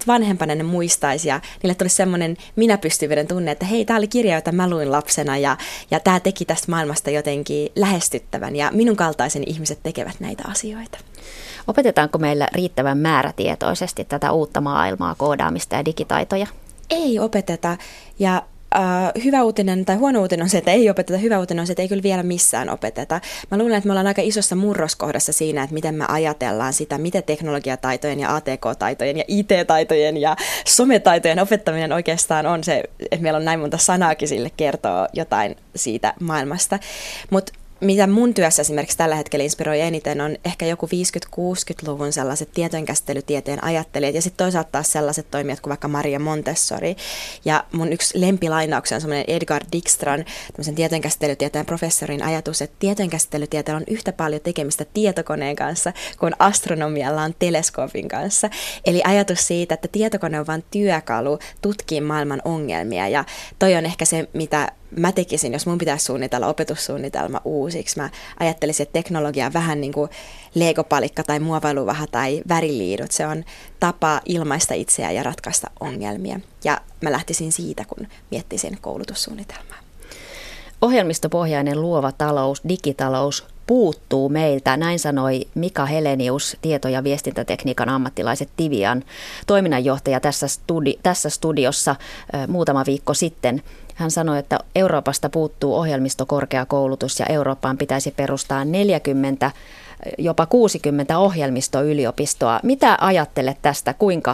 sitten vanhempana ne muistaisi ja niille tulisi semmoinen minäpystyvyyden tunne, että hei, tämä oli kirja, jota mä luin lapsena ja, ja tämä teki tästä maailmasta jotenkin lähestyttävän ja minun kaltaiseni ihmiset tekevät näitä asioita. Opetetaanko meillä riittävän määrätietoisesti tätä uutta maailmaa, koodaamista ja digitaitoja? Ei opeteta ja Uh, hyvä uutinen tai huono uutinen on se, että ei opeteta. Hyvä uutinen on se, että ei kyllä vielä missään opeteta. Mä luulen, että me ollaan aika isossa murroskohdassa siinä, että miten me ajatellaan sitä, miten teknologiataitojen ja A T K-taitojen ja I T-taitojen ja sometaitojen opettaminen oikeastaan on se, että meillä on näin monta sanaakin sille kertoo jotain siitä maailmasta. Mutta mitä mun työssä esimerkiksi tällä hetkellä inspiroi eniten on ehkä joku viisikymmentä-kuusikymmentäluvun sellaiset tietojenkäsittelytieteen ajattelijat ja sitten toisaalta taas sellaiset toimijat kuin vaikka Maria Montessori. Ja mun yksi lempilainauksia on semmoinen Edgar Dijkstran, tämmöisen tietojenkäsittelytieteen professorin ajatus, että tietojenkäsittelytieteellä on yhtä paljon tekemistä tietokoneen kanssa kuin astronomialla on teleskoopin kanssa. Eli ajatus siitä, että tietokone on vain työkalu tutkia maailman ongelmia ja toi on ehkä se, mitä mä tekisin, jos mun pitäisi suunnitella opetussuunnitelma uusiksi. Mä ajattelisin, että teknologia on vähän niin kuin legopalikka tai muovailuvaha tai väriliidut. Se on tapa ilmaista itseään ja ratkaista ongelmia. Ja mä lähtisin siitä, kun miettisin koulutussuunnitelmaa. Ohjelmistopohjainen luova talous, digitalous puuttuu meiltä, näin sanoi Mika Helenius, tieto- ja viestintätekniikan ammattilaiset Tivian toiminnanjohtaja tässä, studi- tässä studiossa äh, muutama viikko sitten. Hän sanoi, että Euroopasta puuttuu ohjelmistokorkeakoulutus ja Eurooppaan pitäisi perustaa neljäkymmentä, jopa kuusikymmentä ohjelmistoyliopistoa. Mitä ajattelet tästä, kuinka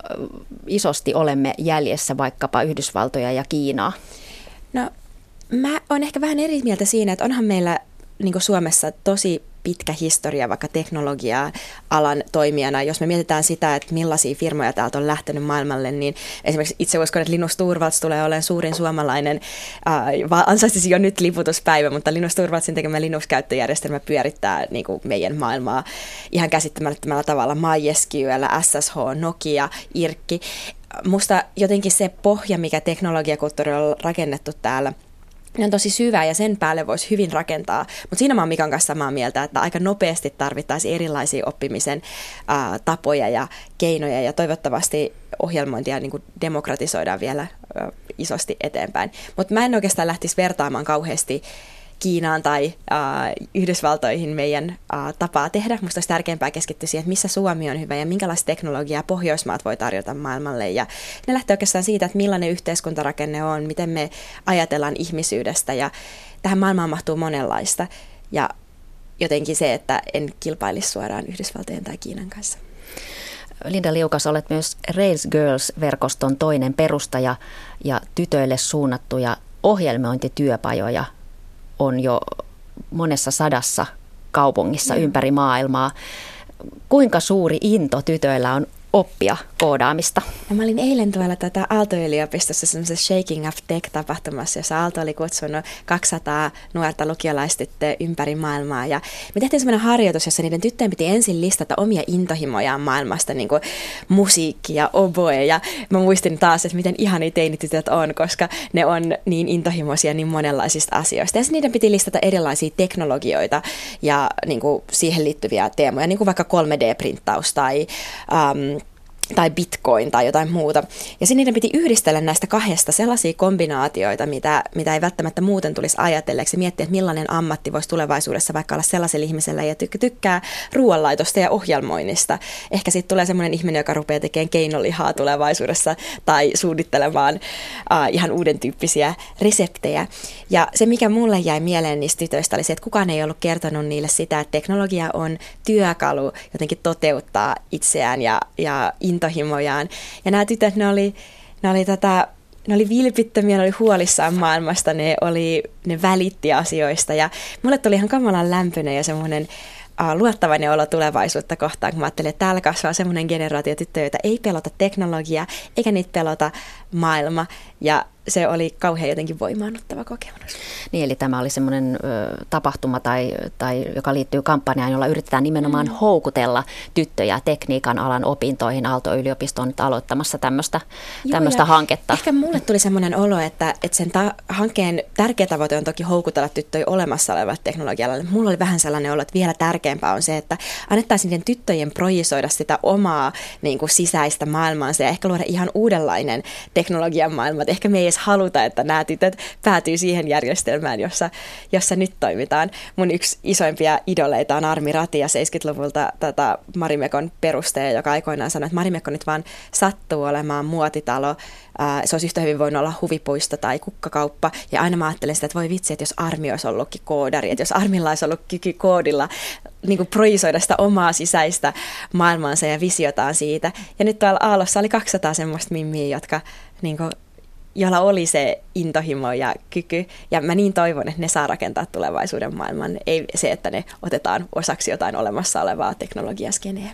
isosti olemme jäljessä vaikkapa Yhdysvaltoja ja Kiinaa? No, mä oon ehkä vähän eri mieltä siinä, että onhan meillä niin kuin Suomessa tosi pitkä historia vaikka teknologia-alan toimijana. Jos me mietitään sitä, että millaisia firmoja täältä on lähtenyt maailmalle, niin esimerkiksi itse uskon, että Linus Torvalds tulee olemaan suurin suomalainen, äh, ansaitsisi jo nyt liputuspäivä, mutta Linus Torvaldsin tekemä Linux-käyttöjärjestelmä pyörittää niin kuin meidän maailmaa ihan käsittämättömällä tavalla. MySQL, S S H, Nokia, Irkki. Musta jotenkin se pohja, mikä teknologiakulttuuri on rakennettu täällä, ne on tosi syvä ja sen päälle voisi hyvin rakentaa, mutta siinä mä oon Mikan kanssa samaa mieltä, että aika nopeasti tarvittaisiin erilaisia oppimisen ää, tapoja ja keinoja ja toivottavasti ohjelmointia niin kuin demokratisoidaan vielä ää, isosti eteenpäin. Mutta mä en oikeastaan lähtisi vertaamaan kauheasti Kiinaan tai äh, Yhdysvaltoihin meidän äh, tapaa tehdä. Musta olisi tärkeämpää keskittyä siihen, että missä Suomi on hyvä ja minkälaista teknologiaa Pohjoismaat voi tarjota maailmalle. Ja ne lähtee oikeastaan siitä, että millainen yhteiskuntarakenne on, miten me ajatellaan ihmisyydestä ja tähän maailmaan mahtuu monenlaista. Ja jotenkin se, että en kilpailisi suoraan Yhdysvaltojen tai Kiinan kanssa. Linda Liukas, olet myös Rails Girls-verkoston toinen perustaja ja tytöille suunnattuja ohjelmointityöpajoja on jo monessa sadassa kaupungissa mm. ympäri maailmaa. Kuinka suuri into tytöillä on oppia koodaamista? Ja mä olin eilen tuolla tätä Aalto-yliopistossa semmoisessa Shaking Up Tech-tapahtumassa, jossa Aalto oli kutsunut kaksisataa nuorta lukiolaistyttöä ympäri maailmaa. Ja me tehtiin semmoinen harjoitus, jossa niiden tyttöjen piti ensin listata omia intohimojaan maailmasta, niin kuin musiikki ja oboe. Ja mä muistin taas, että miten ihania teinitytöt on, koska ne on niin intohimoisia niin monenlaisista asioista. Ja niiden piti listata erilaisia teknologioita ja niin kuin siihen liittyviä teemoja, niin kuin vaikka kolme D-printtaus tai Um, tai bitcoin tai jotain muuta. Ja sitten niiden piti yhdistellä näistä kahdesta sellaisia kombinaatioita, mitä, mitä ei välttämättä muuten tulisi ajatelleeksi. Miettiä, että millainen ammatti voisi tulevaisuudessa vaikka olla sellaisella ihmisellä, ja tyk- tykkää ruoanlaitosta ja ohjelmoinnista. Ehkä sitten tulee sellainen ihminen, joka rupeaa tekemään keinolihaa tulevaisuudessa tai suunnittelemaan uh, ihan uuden tyyppisiä reseptejä. Ja se, mikä mulle jäi mieleen niistä tytöistä, oli se, että kukaan ei ollut kertonut niille sitä, että teknologia on työkalu jotenkin toteuttaa itseään ja, ja intohimojaan. Ja nämä tytöt, ne oli, ne oli, tätä, ne oli vilpittömiä, ne oli huolissaan maailmasta, ne, oli, ne välitti asioista. Ja mulle tuli ihan kamalan lämpöinen ja semmoinen uh, luottavainen olo tulevaisuutta kohtaan, kun mä ajattelin, että täällä kasvaa semmoinen generaatio tyttöjä, joita ei pelota teknologiaa, eikä niitä pelota maailma. Ja se oli kauhean jotenkin voimaannuttava kokemus. Niin, eli tämä oli semmoinen ö, tapahtuma, tai, tai, joka liittyy kampanjaan, jolla yritetään nimenomaan mm. houkutella tyttöjä tekniikan alan opintoihin. Aalto-yliopisto on nyt aloittamassa tämmöistä, tämmöistä hanketta. Ehkä mulle tuli semmoinen olo, että, että sen ta- hankkeen tärkeä tavoite on toki houkutella tyttöjä olemassa olevalle teknologialle. Mulla oli vähän sellainen olo, että vielä tärkeämpää on se, että annettaisiin niiden tyttöjen projisoida sitä omaa niin kuin sisäistä maailmaansa ja ehkä luoda ihan uudenlainen teknologian maailma. Et ehkä me ei edes haluta, että nämä tytöt päätyy siihen järjestelmään, jossa, jossa nyt toimitaan. Mun yksi isoimpia idoleita on Armi Ratia seitsemänkymmentäluvulta tätä Marimekon perustaja, joka aikoinaan sanoi, että Marimekko nyt vaan sattuu olemaan muotitalo. Se olisi yhtä hyvin voinut olla huvipuisto tai kukkakauppa. Ja aina mä ajattelen sitä, että voi vitsi, että jos Armi olisi ollutkin koodari, että jos Armilla olisi ollut kyky koodilla niin kuin projisoida sitä omaa sisäistä maailmaansa ja visiotaan siitä. Ja nyt tuolla Aallossa oli kaksisataa semmoista mimmiä, jotka, niin kuin, joilla oli se intohimo ja kyky. Ja mä niin toivon, että ne saa rakentaa tulevaisuuden maailman. Ei se, että ne otetaan osaksi jotain olemassa olevaa teknologiaskeneä.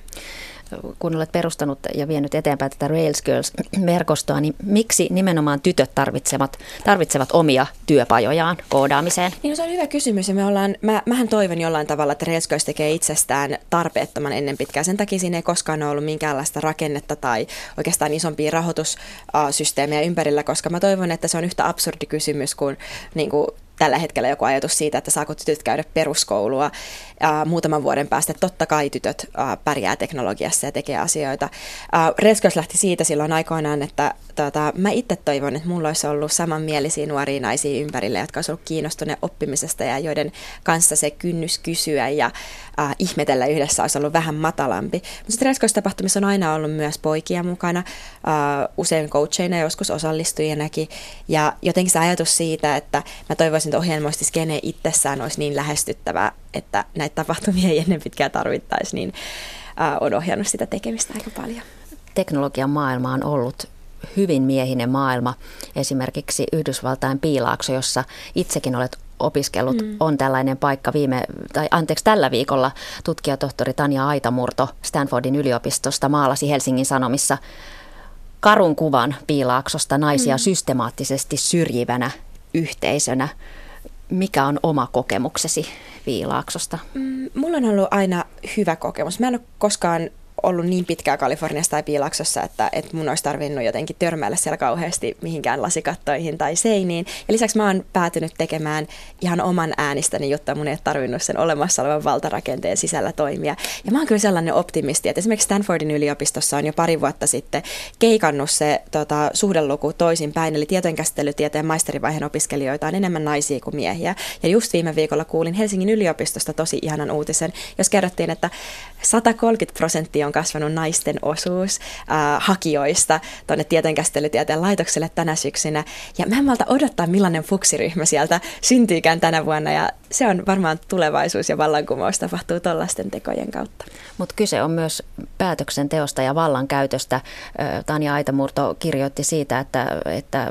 Kun olet perustanut ja vienyt eteenpäin tätä Rails Girls-verkostoa, niin miksi nimenomaan tytöt tarvitsevat, tarvitsevat omia työpajojaan koodaamiseen? Niin no, se on hyvä kysymys. Ja me ollaan, mä, mähän toivon jollain tavalla, että Rails Girls tekee itsestään tarpeettoman ennen pitkään. Sen takia siinä ei koskaan ole ollut minkäänlaista rakennetta tai oikeastaan isompia rahoitussysteemejä ympärillä, koska mä toivon, että se on yhtä absurdi kysymys kuin, niin kuin tällä hetkellä joku ajatus siitä, että saako tytöt käydä peruskoulua ää, muutaman vuoden päästä. Totta kai tytöt ää, pärjää teknologiassa ja tekee asioita. Rails Girls lähti siitä silloin aikoinaan, että tota, mä itse toivon, että mulla olisi ollut samanmielisiä nuoria naisia ympärillä, jotka olisi ollut kiinnostuneet oppimisesta ja joiden kanssa se kynnys kysyä ja ää, ihmetellä yhdessä olisi ollut vähän matalampi. Mutta Rails Girls-tapahtumissa on aina ollut myös poikia mukana, ää, usein coacheina, joskus osallistujinakin. Ja jotenkin se ajatus siitä, että mä toivoisin, että ohjelmoisesti skene itsessään olisi niin lähestyttävää, että näitä tapahtumia ei ennen pitkään tarvittaisi, niin äh, on ohjannut sitä tekemistä aika paljon. Teknologian maailma on ollut hyvin miehinen maailma. Esimerkiksi Yhdysvaltain Piilaakso, jossa itsekin olet opiskellut, mm. on tällainen paikka. Viime, tai anteeksi, tällä viikolla tutkijatohtori Tanja Aitamurto Stanfordin yliopistosta maalasi Helsingin Sanomissa karun kuvan Piilaaksosta naisia mm. systemaattisesti syrjivänä yhteisönä. Mikä on oma kokemuksesi Piilaaksosta? Mm, mulla on ollut aina hyvä kokemus. Mä en ole koskaan ollut niin pitkään Kaliforniassa tai Piilaaksossa, että, että mun olisi tarvinnut jotenkin törmäillä siellä kauheasti mihinkään lasikattoihin tai seiniin. Ja lisäksi mä oon päätynyt tekemään ihan oman äänistäni, jotta mun ei ole tarvinnut sen olemassa olevan valtarakenteen sisällä toimia. Ja mä oon kyllä sellainen optimisti, että esimerkiksi Stanfordin yliopistossa on jo pari vuotta sitten keikannut se tota, suhdeluku toisinpäin, eli tietojenkäsittelytieteen maisterivaiheen opiskelijoita on enemmän naisia kuin miehiä. Ja just viime viikolla kuulin Helsingin yliopistosta tosi ihanan uutisen, jos kerrottiin, että sata kolmekymmentä prosenttia on kasvanut naisten osuus äh, hakijoista tuonne tietojenkäsittelytieteen laitokselle tänä syksynä. Ja mä en malta odottaa, millainen fuksiryhmä sieltä syntyykään tänä vuonna. Ja se on varmaan tulevaisuus ja vallankumous tapahtuu tollaisten tekojen kautta. Mutta kyse on myös päätöksenteosta ja vallankäytöstä. Tanja Aitamurto kirjoitti siitä, että, että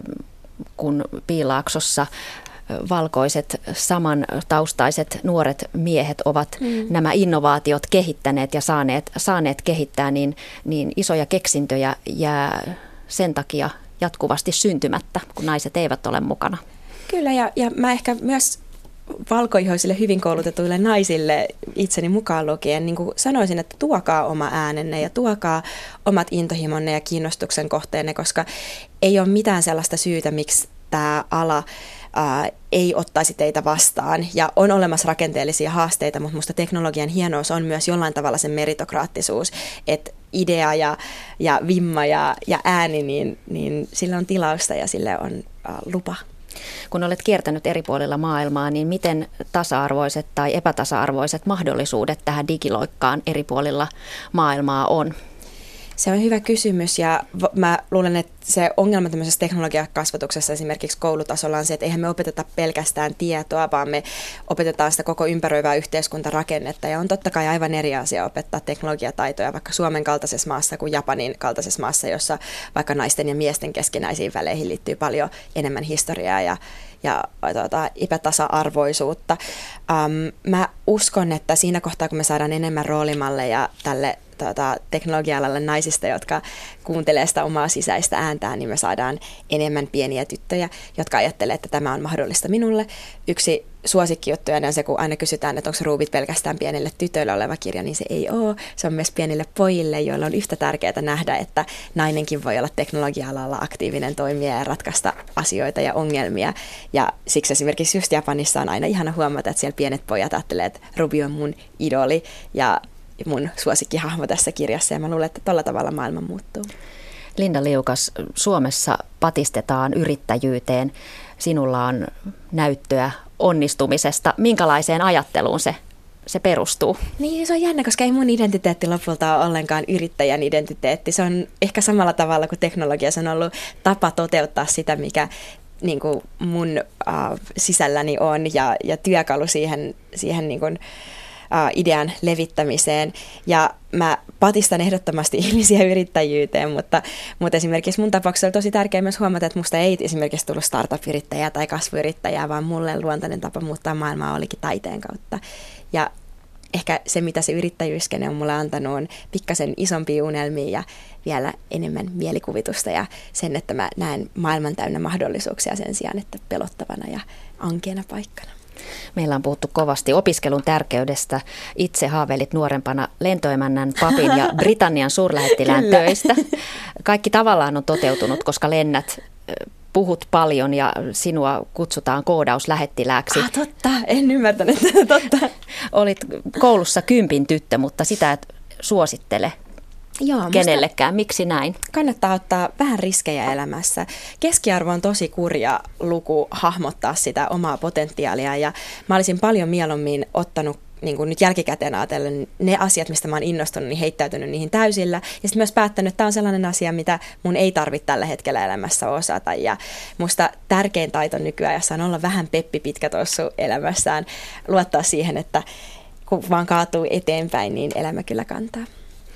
kun Piilaaksossa valkoiset samantaustaiset nuoret miehet ovat mm. nämä innovaatiot kehittäneet ja saaneet, saaneet kehittää, niin, niin isoja keksintöjä jää sen takia jatkuvasti syntymättä, kun naiset eivät ole mukana. Kyllä, ja, ja mä ehkä myös valkoihoisille hyvin koulutetuille naisille itseni mukaan lukien niin kuin sanoisin, että tuokaa oma äänenne ja tuokaa omat intohimonne ja kiinnostuksen kohteenne, koska ei ole mitään sellaista syytä, miksi tämä ala Ää, ei ottaisi teitä vastaan. Ja on olemassa rakenteellisia haasteita, mutta minusta teknologian hienous on myös jollain tavalla sen meritokraattisuus, että idea ja, ja vimma ja, ja ääni, niin, niin sillä on tilausta ja sille on ää, lupa. Kun olet kiertänyt eri puolilla maailmaa, niin miten tasa-arvoiset tai epätasa-arvoiset mahdollisuudet tähän digiloikkaan eri puolilla maailmaa on? Se on hyvä kysymys ja mä luulen, että se ongelma tämmöisessä teknologiakasvatuksessa esimerkiksi koulutasolla on se, että eihän me opeteta pelkästään tietoa, vaan me opetetaan sitä koko ympäröivää yhteiskuntarakennetta. Ja on totta kai aivan eri asia opettaa teknologiataitoja vaikka Suomen kaltaisessa maassa kuin Japanin kaltaisessa maassa, jossa vaikka naisten ja miesten keskinäisiin väleihin liittyy paljon enemmän historiaa ja ja tuota, epätasa-arvoisuutta. Um, mä uskon, että siinä kohtaa, kun me saadaan enemmän roolimalleja tälle tuota, teknologia-alalle naisista, jotka kuuntelee sitä omaa sisäistä ääntä, kääntää, niin me saadaan enemmän pieniä tyttöjä, jotka ajattelee, että tämä on mahdollista minulle. Yksi suosikkijuttuja on se, kun aina kysytään, että onko ruubit pelkästään pienille tytöille oleva kirja, niin se ei ole. Se on myös pienille pojille, joilla on yhtä tärkeää nähdä, että nainenkin voi olla teknologia-alalla aktiivinen toimija ja ratkaista asioita ja ongelmia. Ja siksi esimerkiksi just Japanissa on aina ihana huomata, että siellä pienet pojat ajattelee, että Ruby on mun idoli ja mun suosikkihahmo tässä kirjassa, ja mä luulen, että tällä tavalla maailma muuttuu. Linda Liukas, Suomessa patistetaan yrittäjyyteen. Sinulla on näyttöä onnistumisesta. Minkälaiseen ajatteluun se, se perustuu? Niin, se on jännä, koska ei mun identiteetti lopulta ole ollenkaan yrittäjän identiteetti. Se on ehkä samalla tavalla kuin teknologiassa on ollut tapa toteuttaa sitä, mikä niin kuin mun uh, sisälläni on, ja, ja työkalu siihen, siihen niin kuin, uh, idean levittämiseen. Ja mä patistan ehdottomasti ihmisiä yrittäjyyteen, mutta, mutta esimerkiksi mun tapauksessa oli tosi tärkeää myös huomata, että musta ei esimerkiksi tullut startup-yrittäjää tai kasvuyrittäjää, vaan mulle luontainen tapa muuttaa maailmaa olikin taiteen kautta. Ja ehkä se, mitä se yrittäjyyskene on mulle antanut, on pikkasen isompia unelmia ja vielä enemmän mielikuvitusta ja sen, että mä näen maailman täynnä mahdollisuuksia sen sijaan, että pelottavana ja ankeana paikkana. Meillä on puhuttu kovasti opiskelun tärkeydestä. Itse haaveilit nuorempana lentoemännän, papin ja Britannian suurlähettilään töistä. Kaikki tavallaan on toteutunut, koska lennät, puhut paljon ja sinua kutsutaan koodauslähettilääksi. Ah, totta, en ymmärtänyt, totta. Olit koulussa kympin tyttö, mutta sitä et suosittele. Joo, kenellekään. Miksi näin? Kannattaa ottaa vähän riskejä elämässä. Keskiarvo on tosi kurja luku hahmottaa sitä omaa potentiaalia, ja mä olisin paljon mieluummin ottanut niin kuin nyt jälkikäteen ajatellen ne asiat, mistä mä oon innostunut, niin heittäytynyt niihin täysillä. Ja sitten myös päättänyt, että tämä on sellainen asia, mitä mun ei tarvitse tällä hetkellä elämässä osata. Ja musta tärkein taito nykyajassa on olla vähän peppi pitkä tossu elämässään. Luottaa siihen, että kun vaan kaatuu eteenpäin, niin elämä kyllä kantaa.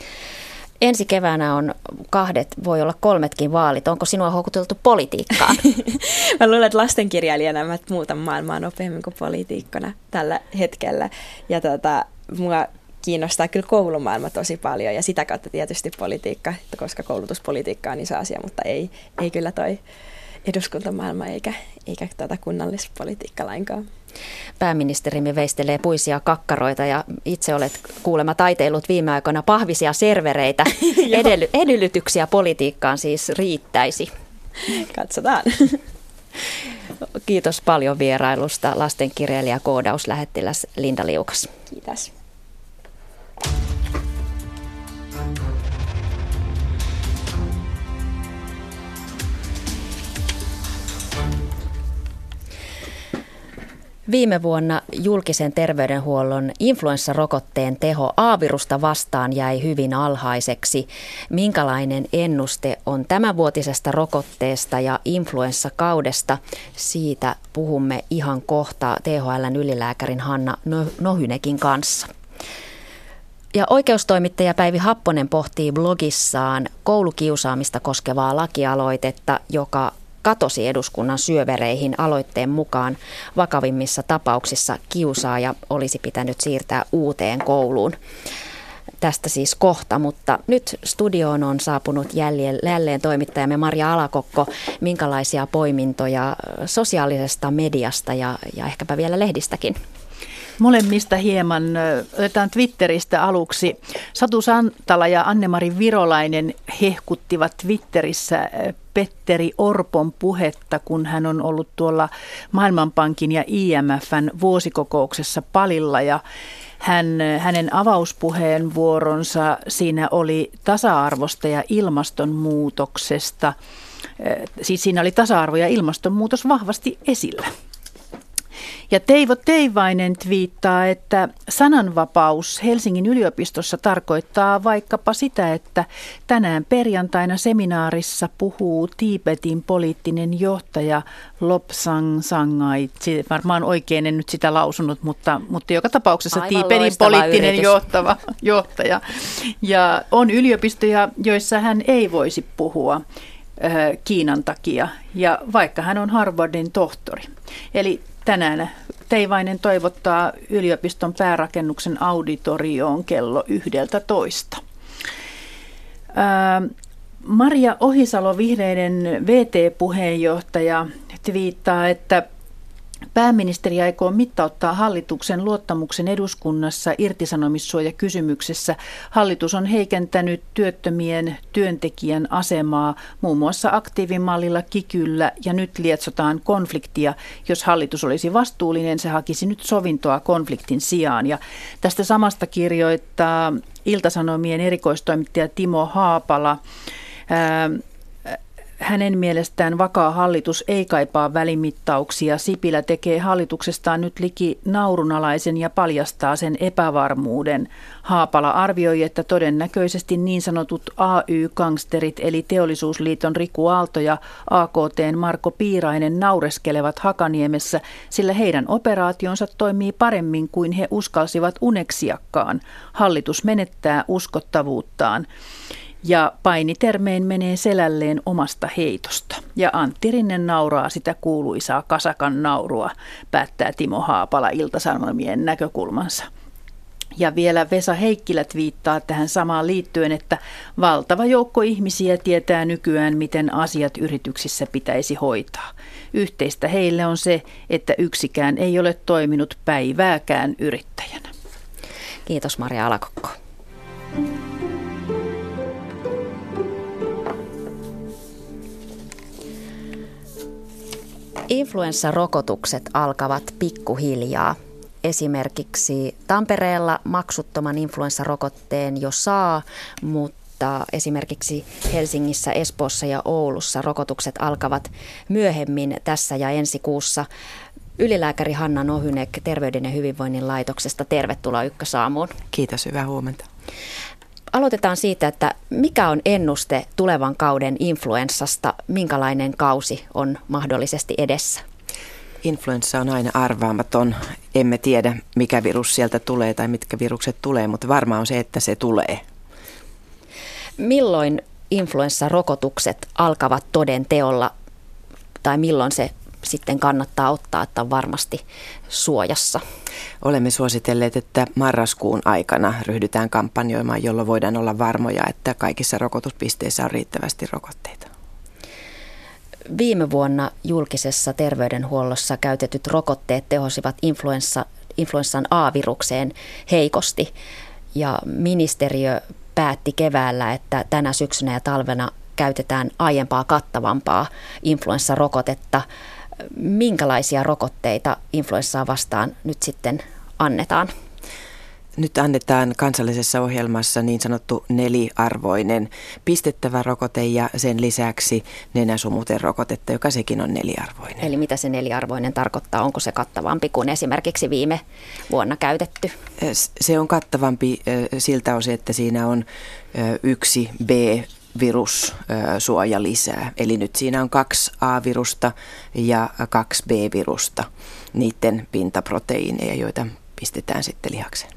Ensi keväänä on kahdet, voi olla kolmetkin vaalit. Onko sinua houkuteltu politiikkaan? Mä luulen, että lastenkirjailijana mä muutan maailmaa nopeammin kuin poliitikkona tällä hetkellä. Ja tota, mua kiinnostaa kyllä koulumaailma tosi paljon ja sitä kautta tietysti politiikka, koska koulutuspolitiikka on iso asia, mutta ei, ei kyllä toi eduskuntamaailma eikä, eikä tuota kunnallispolitiikka lainkaan. Pääministerimme veistelee puisia kakkaroita ja itse olet kuulemma taiteillut viime aikoina pahvisia servereitä. Edely- edellytyksiä politiikkaan siis riittäisi. Katsotaan. Kiitos paljon vierailusta, lastenkirjailija koodauslähettiläs Linda Liukas. Kiitos. Viime vuonna julkisen terveydenhuollon influenssarokotteen teho aavirusta vastaan jäi hyvin alhaiseksi. Minkälainen ennuste on tämänvuotisesta rokotteesta ja influenssakaudesta? Siitä puhumme ihan kohta T H L:n ylilääkärin Hanna Nohynekin kanssa. Ja oikeustoimittaja Päivi Happonen pohtii blogissaan koulukiusaamista koskevaa lakialoitetta, joka katosi eduskunnan syövereihin. Aloitteen mukaan vakavimmissa tapauksissa kiusaaja olisi pitänyt siirtää uuteen kouluun. Tästä siis kohta, mutta nyt studioon on saapunut jälleen toimittajamme Maria Alakokko. Minkälaisia poimintoja sosiaalisesta mediasta ja, ja ehkäpä vielä lehdistäkin? Molemmista hieman. Otetaan Twitteristä aluksi. Satu Santala ja Anne-Mari Virolainen hehkuttivat Twitterissä Petteri Orpon puhetta, kun hän on ollut tuolla Maailmanpankin ja I M F:n vuosikokouksessa Palilla. Ja hän, hänen avauspuheenvuoronsa siinä oli tasa-arvosta ja ilmastonmuutoksesta. Siis siinä oli tasa-arvo ja ilmastonmuutos vahvasti esillä. Ja Teivo Teivainen twiittaa, että sananvapaus Helsingin yliopistossa tarkoittaa vaikkapa sitä, että tänään perjantaina seminaarissa puhuu Tiibetin poliittinen johtaja Lobsang Sangai. Varmaan oikein en nyt sitä lausunut, mutta, mutta joka tapauksessa aivan Tiibetin poliittinen johtava, johtaja. Ja on yliopistoja, joissa hän ei voisi puhua Kiinan takia, ja vaikka hän on Harvardin tohtori. Eli tänään Teivainen toivottaa yliopiston päärakennuksen auditorioon kello yhdeltätoista. Maria Ohisalo, vihreiden V T-puheenjohtaja, twiittaa, että pääministeri aikoo mittauttaa hallituksen luottamuksen eduskunnassa irtisanomissuojakysymyksessä. Hallitus on heikentänyt työttömien työntekijän asemaa muun muassa aktiivimallilla, kikyllä, ja nyt lietsotaan konfliktia. Jos hallitus olisi vastuullinen, se hakisi nyt sovintoa konfliktin sijaan. Ja tästä samasta kirjoittaa Ilta-Sanomien erikoistoimittaja Timo Haapala. Ää, Hänen mielestään vakaa hallitus ei kaipaa välimittauksia. Sipilä tekee hallituksestaan nyt liki naurunalaisen ja paljastaa sen epävarmuuden. Haapala arvioi, että todennäköisesti niin sanotut A Y-gangsterit eli Teollisuusliiton Riku Aalto ja A K T:n Marko Piirainen naureskelevat Hakaniemessä, sillä heidän operaationsa toimii paremmin kuin he uskalsivat uneksiakaan. Hallitus menettää uskottavuuttaan. Ja painitermein menee selälleen omasta heitosta. Ja Antti Rinne nauraa sitä kuuluisaa kasakan naurua, päättää Timo Haapala Ilta-Sanomien näkökulmansa. Ja vielä Vesa Heikkilä twiittaa tähän samaan liittyen, että valtava joukko ihmisiä tietää nykyään, miten asiat yrityksissä pitäisi hoitaa. Yhteistä heille on se, että yksikään ei ole toiminut päivääkään yrittäjänä. Kiitos Maria Alakokko. Influenssarokotukset alkavat pikkuhiljaa. Esimerkiksi Tampereella maksuttoman influenssarokotteen jo saa, mutta esimerkiksi Helsingissä, Espoossa ja Oulussa rokotukset alkavat myöhemmin tässä ja ensi kuussa. Ylilääkäri Hanna Nohynek Terveyden ja hyvinvoinnin laitoksesta. Tervetuloa Ykkösaamuun. Kiitos, hyvää huomenta. Aloitetaan siitä, että mikä on ennuste tulevan kauden influenssasta, minkälainen kausi on mahdollisesti edessä? Influenssa on aina arvaamaton. Emme tiedä, mikä virus sieltä tulee tai mitkä virukset tulee, mutta varmaan on se, että se tulee. Milloin influenssarokotukset alkavat toden teolla tai milloin se sitten kannattaa ottaa, että on varmasti suojassa? Olemme suositelleet, että marraskuun aikana ryhdytään kampanjoimaan, jolloin voidaan olla varmoja, että kaikissa rokotuspisteissä on riittävästi rokotteita. Viime vuonna julkisessa terveydenhuollossa käytetyt rokotteet tehosivat influenssa, influenssan A-virukseen heikosti ja ministeriö päätti keväällä, että tänä syksynä ja talvena käytetään aiempaa kattavampaa influenssarokotetta. Minkälaisia rokotteita influenssaa vastaan nyt sitten annetaan? Nyt annetaan kansallisessa ohjelmassa niin sanottu neliarvoinen pistettävä rokote ja sen lisäksi nenäsumuterokotetta, joka sekin on neliarvoinen. Eli mitä se neliarvoinen tarkoittaa? Onko se kattavampi kuin esimerkiksi viime vuonna käytetty? Se on kattavampi siltä osin, että siinä on yksi B virussuoja lisää. Eli nyt siinä on kaksi A-virusta ja kaksi B-virusta, niiden pintaproteiineja, joita pistetään sitten lihakseen.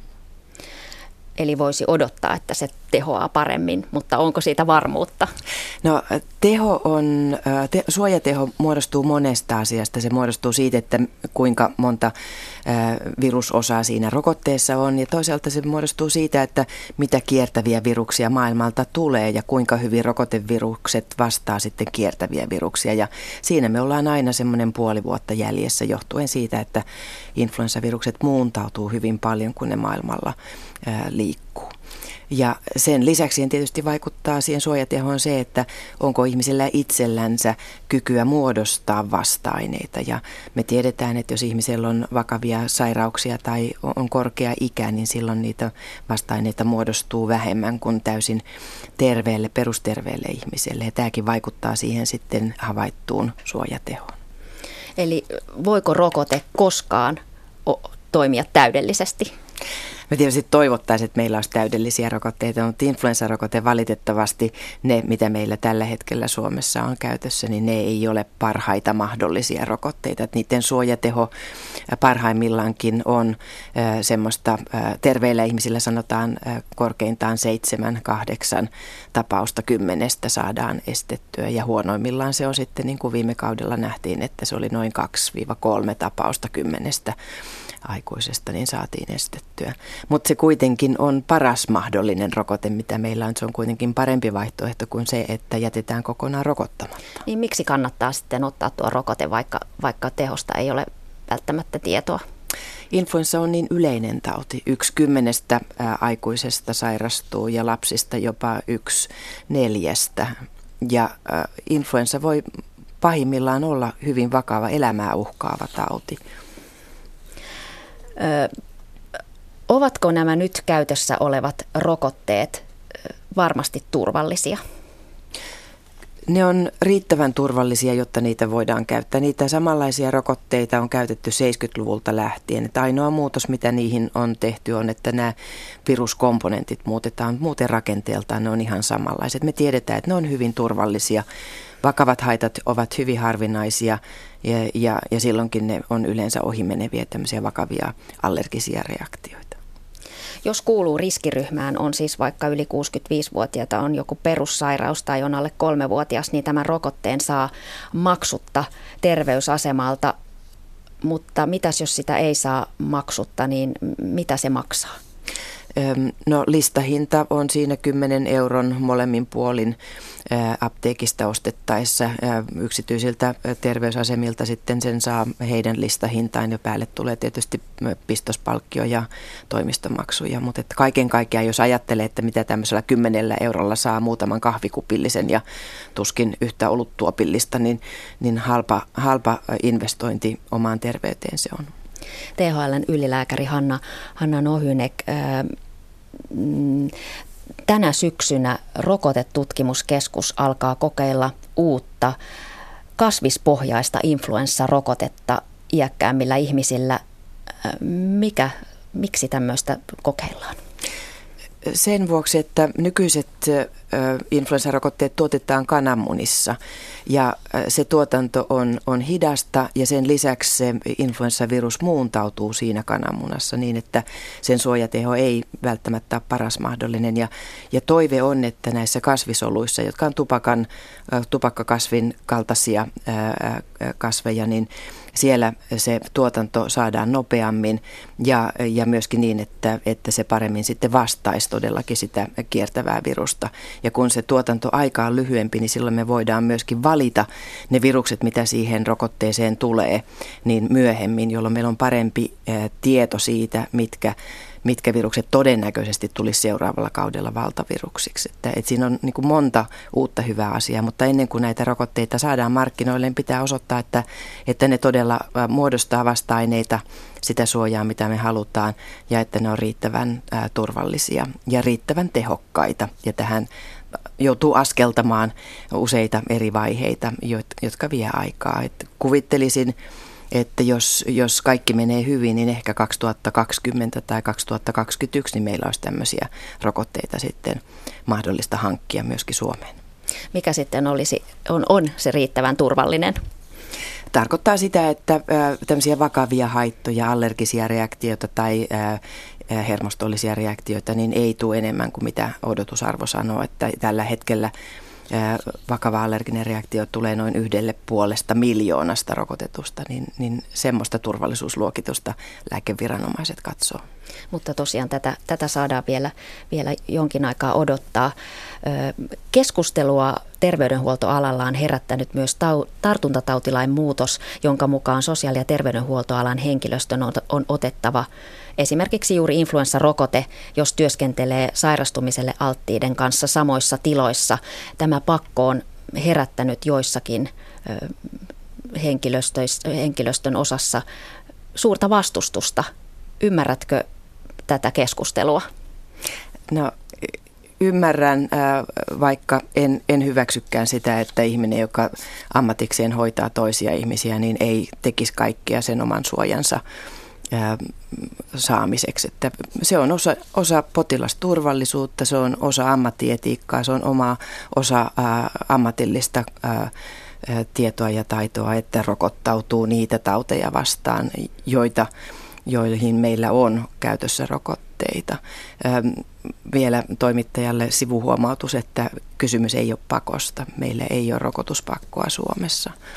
Eli voisi odottaa, että se tehoaa paremmin, mutta onko siitä varmuutta? No teho on, te, suojateho muodostuu monesta asiasta. Se muodostuu siitä, että kuinka monta virusosaa siinä rokotteessa on, ja toisaalta se muodostuu siitä, että mitä kiertäviä viruksia maailmalta tulee ja kuinka hyvin rokotevirukset vastaa sitten kiertäviä viruksia. Ja siinä me ollaan aina semmoinen puoli vuotta jäljessä johtuen siitä, että influenssavirukset muuntautuu hyvin paljon, kun ne maailmalla liikkuu. Ja sen lisäksi tietysti vaikuttaa siihen suojatehoon se, että onko ihmisellä itsellänsä kykyä muodostaa vasta-aineita. Ja me tiedetään, että jos ihmisellä on vakavia sairauksia tai on korkea ikä, niin silloin niitä vasta-aineita muodostuu vähemmän kuin täysin terveelle, perusterveelle ihmiselle. Ja tämäkin vaikuttaa siihen sitten havaittuun suojatehoon. Eli voiko rokote koskaan toimia täydellisesti? Me tietysti toivottaisiin, että meillä olisi täydellisiä rokotteita, mutta influenssarokote valitettavasti ne, mitä meillä tällä hetkellä Suomessa on käytössä, niin ne ei ole parhaita mahdollisia rokotteita. Että niiden suojateho parhaimmillaankin on äh, semmoista, äh, terveillä ihmisillä sanotaan äh, korkeintaan seitsemän, kahdeksan tapausta kymmenestä saadaan estettyä. Ja huonoimmillaan se on sitten, niin kuin viime kaudella nähtiin, että se oli noin kaksi kolme tapausta kymmenestä aikuisesta, niin saatiin estettyä. mutta se kuitenkin on paras mahdollinen rokote, mitä meillä on. Se on kuitenkin parempi vaihtoehto kuin se, että jätetään kokonaan rokottamatta. Niin miksi kannattaa sitten ottaa tuo rokote, vaikka, vaikka tehosta ei ole välttämättä tietoa? Influenssa on niin yleinen tauti. Yksi kymmenestä ää, aikuisesta sairastuu ja lapsista jopa yksi neljästä. Ja ää, influenssa voi pahimmillaan olla hyvin vakava elämää uhkaava tauti. Ö, ovatko nämä nyt käytössä olevat rokotteet varmasti turvallisia? Ne on riittävän turvallisia, jotta niitä voidaan käyttää. Niitä samanlaisia rokotteita on käytetty seitsemänkymmentäluvulta lähtien. Että ainoa muutos, mitä niihin on tehty, on, että nämä viruskomponentit muutetaan. Muuten rakenteeltaan ne on ihan samanlaiset. Me tiedetään, että ne on hyvin turvallisia. Vakavat haitat ovat hyvin harvinaisia ja, ja, ja silloinkin ne on yleensä ohimeneviä tämmöisiä vakavia allergisia reaktioita. Jos kuuluu riskiryhmään, on siis vaikka yli kuusikymmentäviisivuotiaita, on joku perussairaus tai on alle kolmevuotias, niin tämän rokotteen saa maksutta terveysasemalta. Mutta mitäs jos sitä ei saa maksutta, niin mitä se maksaa? No listahinta on siinä kymmenen euron molemmin puolin apteekista ostettaessa. Yksityisiltä terveysasemilta sitten sen saa heidän listahintaan ja päälle tulee tietysti pistospalkkio ja toimistomaksuja. Mutta että kaiken kaikkiaan, jos ajattelee, että mitä tämmöisellä kymmenellä eurolla saa muutaman kahvikupillisen ja tuskin yhtä oluttuopillista, niin, niin halpa, halpa investointi omaan terveyteen se on. T H L:n ylilääkäri Hanna, Hanna Nohynek, ää, tänä syksynä Rokotetutkimuskeskus alkaa kokeilla uutta kasvispohjaista influenssarokotetta iäkkäämmillä ihmisillä. Mikä, miksi tämmöistä kokeillaan? Sen vuoksi, että nykyiset influenssarokotteet tuotetaan kananmunissa ja se tuotanto on, on hidasta ja sen lisäksi se influenssavirus muuntautuu siinä kananmunassa niin, että sen suojateho ei välttämättä ole paras mahdollinen. Ja, ja toive on, että näissä kasvisoluissa, jotka on tupakan, tupakkakasvin kaltaisia ää, kasveja, niin siellä se tuotanto saadaan nopeammin ja, ja myöskin niin, että, että se paremmin sitten vastaisi todellakin sitä kiertävää virusta. Ja kun se tuotantoaika on lyhyempi, niin silloin me voidaan myöskin valita ne virukset, mitä siihen rokotteeseen tulee, niin myöhemmin, jolloin meillä on parempi ää, tieto siitä, mitkä mitkä virukset todennäköisesti tulisi seuraavalla kaudella valtaviruksiksi. Että, että siinä on niin kuin monta uutta hyvää asiaa, mutta ennen kuin näitä rokotteita saadaan markkinoille, niin pitää osoittaa, että, että ne todella muodostaa vasta-aineita, sitä suojaa, mitä me halutaan, ja että ne on riittävän ää, turvallisia ja riittävän tehokkaita. Ja tähän joutuu askeltamaan useita eri vaiheita, jotka vie aikaa. Että kuvittelisin, että jos, jos kaikki menee hyvin, niin ehkä kaksituhattakaksikymmentä tai kaksituhattakaksikymmentäyksi niin meillä olisi tämmöisiä rokotteita sitten mahdollista hankkia myöskin Suomeen. Mikä sitten olisi, on, on se riittävän turvallinen? Tarkoittaa sitä, että ä, tämmöisiä vakavia haittoja, allergisia reaktioita tai ä, hermostollisia reaktioita, niin ei tule enemmän kuin mitä odotusarvo sanoo, että tällä hetkellä vakava allerginen reaktio tulee noin yhdelle puolesta miljoonasta rokotetusta, niin, niin semmoista turvallisuusluokitusta lääkeviranomaiset katsoo. Mutta tosiaan tätä, tätä saadaan vielä, vielä jonkin aikaa odottaa. Keskustelua terveydenhuoltoalalla on herättänyt myös tau, tartuntatautilain muutos, jonka mukaan sosiaali- ja terveydenhuoltoalan henkilöstön on, on otettava esimerkiksi juuri influenssarokote, jos työskentelee sairastumiselle alttiiden kanssa samoissa tiloissa. Tämä pakko on herättänyt joissakin henkilöstön osassa suurta vastustusta. Ymmärrätkö tätä keskustelua? No ymmärrän, vaikka en, en hyväksykään sitä, että ihminen, joka ammatikseen hoitaa toisia ihmisiä, niin ei tekisi kaikkea sen oman suojansa saamiseksi. Että se on osa, osa potilasturvallisuutta, se on osa ammattietiikkaa, se on oma osa ää, ammatillista ää, tietoa ja taitoa, että rokottautuu niitä tauteja vastaan, joita, joihin meillä on käytössä rokotteita. Ää, vielä toimittajalle sivuhuomautus, että kysymys ei ole pakosta. Meillä ei ole rokotuspakkoa Suomessa.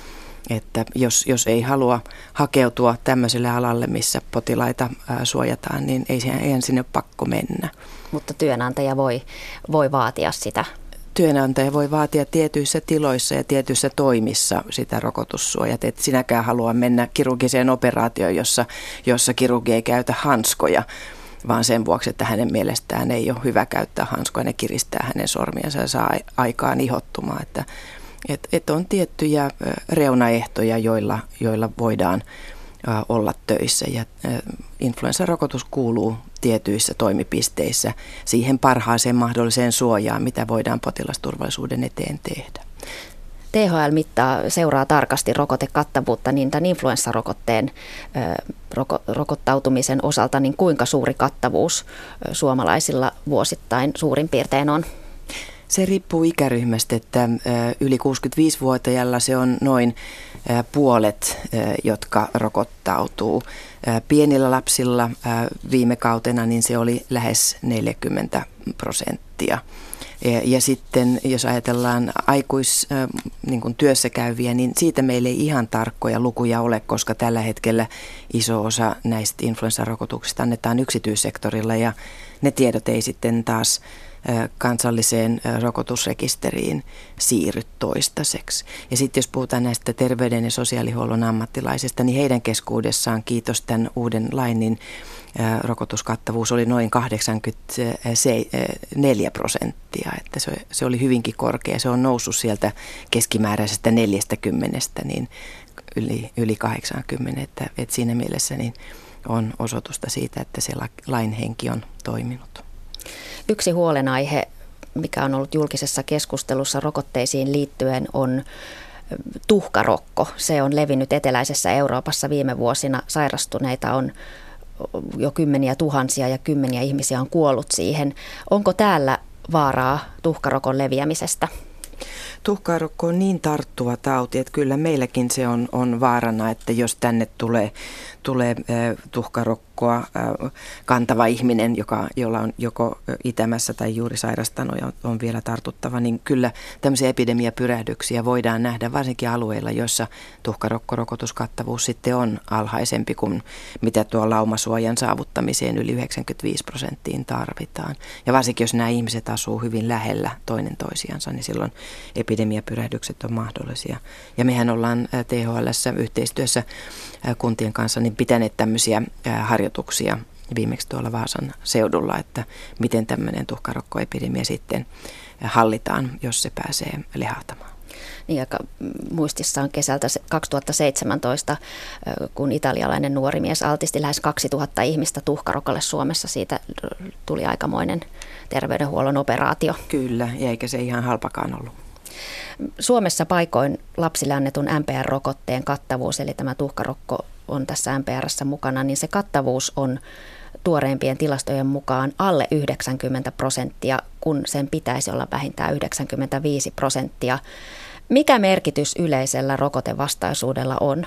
että jos, jos ei halua hakeutua tämmöiselle alalle, missä potilaita ää, suojataan, niin ei, ei sinne ole pakko mennä. Mutta työnantaja voi, voi vaatia sitä. Työnantaja voi vaatia tietyissä tiloissa ja tietyissä toimissa sitä rokotussuojat. Et sinäkään halua mennä kirurgiseen operaatioon, jossa, jossa kirurgi ei käytä hanskoja, vaan sen vuoksi, että hänen mielestään ei ole hyvä käyttää hanskoja. Ne kiristää hänen sormiansa ja saa aikaan ihottumaa. Että, et, et on tiettyjä reunaehtoja, joilla, joilla voidaan olla töissä ja influenssarokotus kuuluu tietyissä toimipisteissä siihen parhaaseen mahdolliseen suojaan, mitä voidaan potilasturvallisuuden eteen tehdä. T H L mittaa, seuraa tarkasti rokotekattavuutta niin tämän influenssarokotteen roko, rokottautumisen osalta, niin kuinka suuri kattavuus suomalaisilla vuosittain suurin piirtein on? Se riippuu ikäryhmästä, että yli kuusikymmentäviisivuotiailla se on noin puolet, jotka rokottautuu. Pienillä lapsilla viime kautena niin se oli lähes neljäkymmentä prosenttia. Ja sitten jos ajatellaan aikuis niin kuin työssä käyviä, niin siitä meillä ei ihan tarkkoja lukuja ole, koska tällä hetkellä iso osa näistä influenssarokotuksista annetaan yksityissektorilla ja ne tiedot ei sitten taas kansalliseen rokotusrekisteriin siirry toistaiseksi. Ja sitten jos puhutaan näistä terveyden ja sosiaalihuollon ammattilaisista, niin heidän keskuudessaan, kiitos tämän uuden lain, niin rokotuskattavuus oli noin kahdeksankymmentäneljä prosenttia, että se, se oli hyvinkin korkea. Se on noussut sieltä keskimääräisestä neljäkymmentä niin yli, yli kahdeksankymmentä, että, että siinä mielessä niin on osoitusta siitä, että se lain henki on toiminut. Yksi huolenaihe, mikä on ollut julkisessa keskustelussa rokotteisiin liittyen, on tuhkarokko. Se on levinnyt eteläisessä Euroopassa viime vuosina. Sairastuneita on jo kymmeniä tuhansia ja kymmeniä ihmisiä on kuollut siihen. Onko täällä vaaraa tuhkarokon leviämisestä? Tuhkarokko on niin tarttuva tauti, että kyllä meilläkin se on, on vaarana, että jos tänne tulee, tulee äh, tuhkarokkoa äh, kantava ihminen, joka, jolla on joko itämässä tai juuri sairastanut ja on, on vielä tartuttava, niin kyllä tämmöisiä epidemiapyrähdyksiä voidaan nähdä varsinkin alueilla, joissa tuhkarokkorokotuskattavuus sitten on alhaisempi kuin mitä tuo laumasuojan saavuttamiseen yli yhdeksänkymmentäviisi prosenttiin tarvitaan. Ja varsinkin jos nämä ihmiset asuu hyvin lähellä toinen toisiansa, niin silloin epidemiapyrähdykset on mahdollisia. Ja mehän ollaan T H L:ssä yhteistyössä kuntien kanssa niin pitäneet tämmöisiä harjoituksia viimeksi tuolla Vaasan seudulla, että miten tämmöinen tuhkarokkoepidemia sitten hallitaan, jos se pääsee lehahtamaan. Niin, aika muistissa on kesältä kaksituhattaseitsemäntoista, kun italialainen nuori mies altisti lähes kaksituhatta ihmistä tuhkarokolle Suomessa. Siitä tuli aikamoinen terveydenhuollon operaatio. Kyllä, ja eikä se ihan halpakaan ollut. Suomessa paikoin lapsille annetun M P R-rokotteen kattavuus, eli tämä tuhkarokko on tässä M P R:ssä mukana, niin se kattavuus on tuoreimpien tilastojen mukaan alle yhdeksänkymmentä prosenttia, kun sen pitäisi olla vähintään yhdeksänkymmentäviisi prosenttia. Mikä merkitys yleisellä rokotevastaisuudella on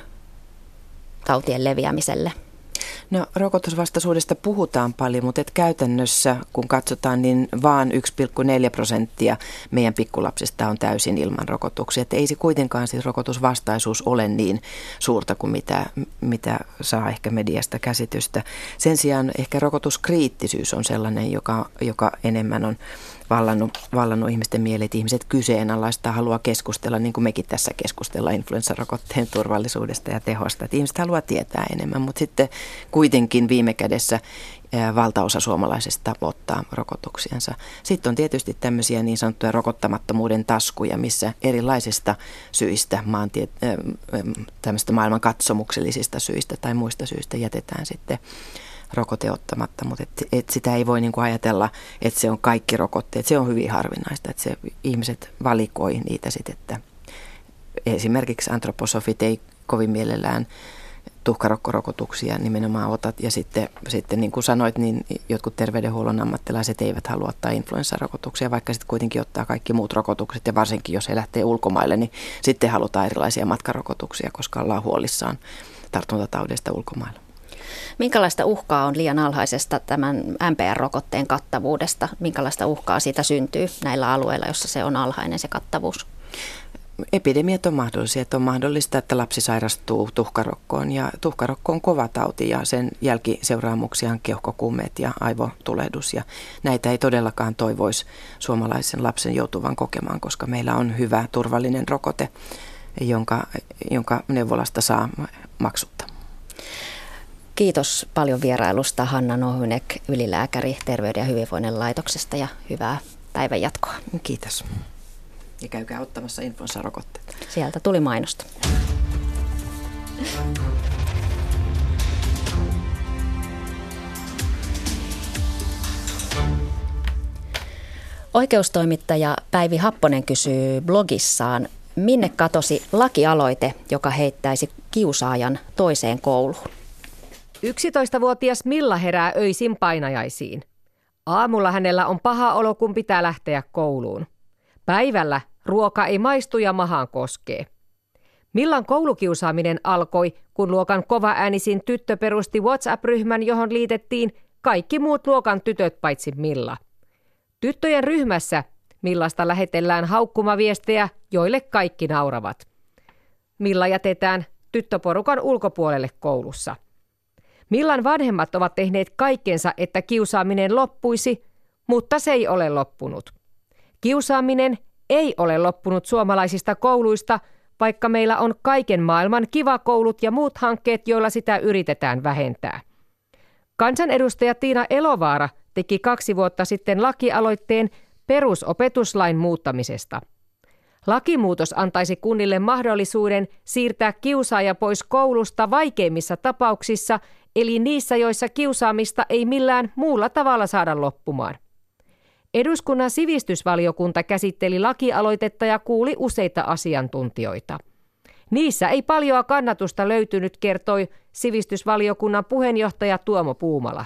tautien leviämiselle? No rokotusvastaisuudesta puhutaan paljon, mutta et käytännössä kun katsotaan, niin vaan yksi pilkku neljä prosenttia meidän pikkulapsista on täysin ilman rokotuksia. Et ei se kuitenkaan siis rokotusvastaisuus ole niin suurta kuin mitä, mitä saa ehkä mediasta käsitystä. Sen sijaan ehkä rokotuskriittisyys on sellainen, joka, joka enemmän on vallannut, vallannut ihmisten mielet. Ihmiset kyseenalaistaa, haluaa keskustella, niin kuin mekin tässä keskustellaan influenssarokotteen turvallisuudesta ja tehosta. Et ihmiset haluaa tietää enemmän, mutta sitten kuitenkin viime kädessä valtaosa suomalaisista ottaa rokotuksiansa. Sitten on tietysti tämmöisiä niin sanottuja rokottamattomuuden taskuja, missä erilaisista syistä, maantie- tämmöistä maailman katsomuksellisista syistä tai muista syistä jätetään sitten rokote ottamatta, mutta et, et sitä ei voi niinku ajatella, että se on kaikki rokotteet. Se on hyvin harvinaista, että se, ihmiset valikoi niitä sitten, että esimerkiksi antroposofit ei kovin mielellään tuhkarokkorokotuksia nimenomaan otat. Ja sitten, sitten niin kuin sanoit, niin jotkut terveydenhuollon ammattilaiset eivät halua ottaa influenssarokotuksia, vaikka sitten kuitenkin ottaa kaikki muut rokotukset. Ja varsinkin jos he lähtee ulkomaille, niin sitten halutaan erilaisia matkarokotuksia, koska ollaan huolissaan tartuntataudeista ulkomailla. Minkälaista uhkaa on liian alhaisesta tämän M P R-rokotteen kattavuudesta? Minkälaista uhkaa siitä syntyy näillä alueilla, jossa se on alhainen se kattavuus? epidemiat on mahdollisia. Että on mahdollista, että lapsi sairastuu tuhkarokkoon ja tuhkarokko on kova tauti ja sen jälkiseuraamuksia on keuhkokuumeet ja aivotulehdus ja näitä ei todellakaan toivoisi suomalaisen lapsen joutuvan kokemaan, koska meillä on hyvä turvallinen rokote, jonka, jonka neuvolasta saa maksutta. Kiitos paljon vierailusta Hanna Nohynek, ylilääkäri Terveyden ja hyvinvoinnin laitoksesta ja hyvää päivän jatkoa. Kiitos. Ja käykää ottamassa influenssarokotteita. Sieltä tuli mainosta. Oikeustoimittaja Päivi Happonen kysyy blogissaan, minne katosi lakialoite, joka heittäisi kiusaajan toiseen kouluun? yksitoistavuotias Milla herää öisin painajaisiin. Aamulla hänellä on paha olo, kun pitää lähteä kouluun. Päivällä ruoka ei maistu ja mahaan koskee. Millan koulukiusaaminen alkoi, kun luokan kovaäänisin tyttö perusti WhatsApp-ryhmän, johon liitettiin kaikki muut luokan tytöt paitsi Milla. Tyttöjen ryhmässä Millasta lähetellään haukkumaviestejä, joille kaikki nauravat. Milla jätetään tyttöporukan ulkopuolelle koulussa. Millan vanhemmat ovat tehneet kaikkensa, että kiusaaminen loppuisi, mutta se ei ole loppunut. Kiusaaminen ei ole loppunut suomalaisista kouluista, vaikka meillä on kaiken maailman kivakoulut ja muut hankkeet, joilla sitä yritetään vähentää. Kansanedustaja Tiina Elovaara teki kaksi vuotta sitten lakialoitteen perusopetuslain muuttamisesta. Lakimuutos antaisi kunnille mahdollisuuden siirtää kiusaaja pois koulusta vaikeimmissa tapauksissa, eli niissä, joissa kiusaamista ei millään muulla tavalla saada loppumaan. Eduskunnan sivistysvaliokunta käsitteli lakialoitetta ja kuuli useita asiantuntijoita. Niissä ei paljoa kannatusta löytynyt, kertoi sivistysvaliokunnan puheenjohtaja Tuomo Puumala.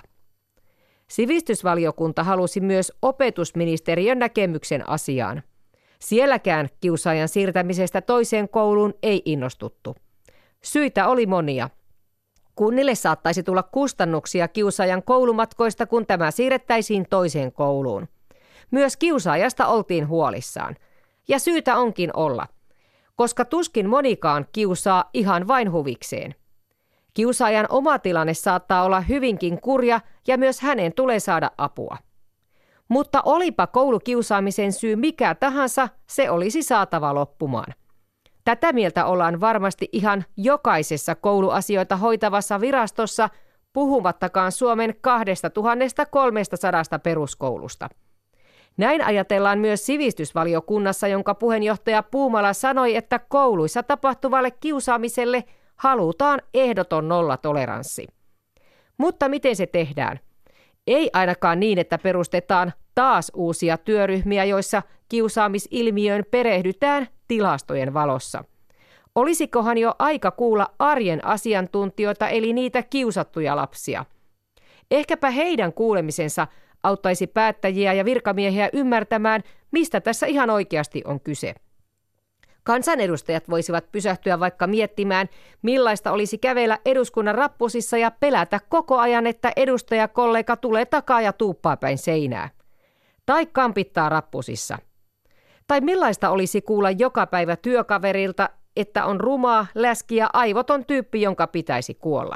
Sivistysvaliokunta halusi myös opetusministeriön näkemyksen asiaan. Sielläkään kiusaajan siirtämisestä toiseen kouluun ei innostuttu. Syitä oli monia. Kunnille saattaisi tulla kustannuksia kiusaajan koulumatkoista, kun tämä siirrettäisiin toiseen kouluun. Myös kiusaajasta oltiin huolissaan. Ja syytä onkin olla, koska tuskin monikaan kiusaa ihan vain huvikseen. Kiusaajan oma tilanne saattaa olla hyvinkin kurja ja myös hänen tulee saada apua. Mutta olipa koulukiusaamisen syy mikä tahansa, se olisi saatava loppumaan. Tätä mieltä ollaan varmasti ihan jokaisessa kouluasioita hoitavassa virastossa, puhumattakaan Suomen kaksituhattakolmesataa peruskoulusta. Näin ajatellaan myös sivistysvaliokunnassa, jonka puheenjohtaja Puumala sanoi, että kouluissa tapahtuvalle kiusaamiselle halutaan ehdoton nollatoleranssi. Mutta miten se tehdään? Ei ainakaan niin, että perustetaan taas uusia työryhmiä, joissa kiusaamisilmiöön perehdytään tilastojen valossa. Olisikohan jo aika kuulla arjen asiantuntijoita, eli niitä kiusattuja lapsia? Ehkäpä heidän kuulemisensa auttaisi päättäjiä ja virkamiehiä ymmärtämään, mistä tässä ihan oikeasti on kyse. Kansanedustajat voisivat pysähtyä vaikka miettimään, millaista olisi kävellä eduskunnan rappusissa ja pelätä koko ajan, että edustajakollega tulee takaa ja tuuppaa päin seinää. Tai kampittaa rappusissa. Tai millaista olisi kuulla joka päivä työkaverilta, että on rumaa, läski ja aivoton tyyppi, jonka pitäisi kuolla.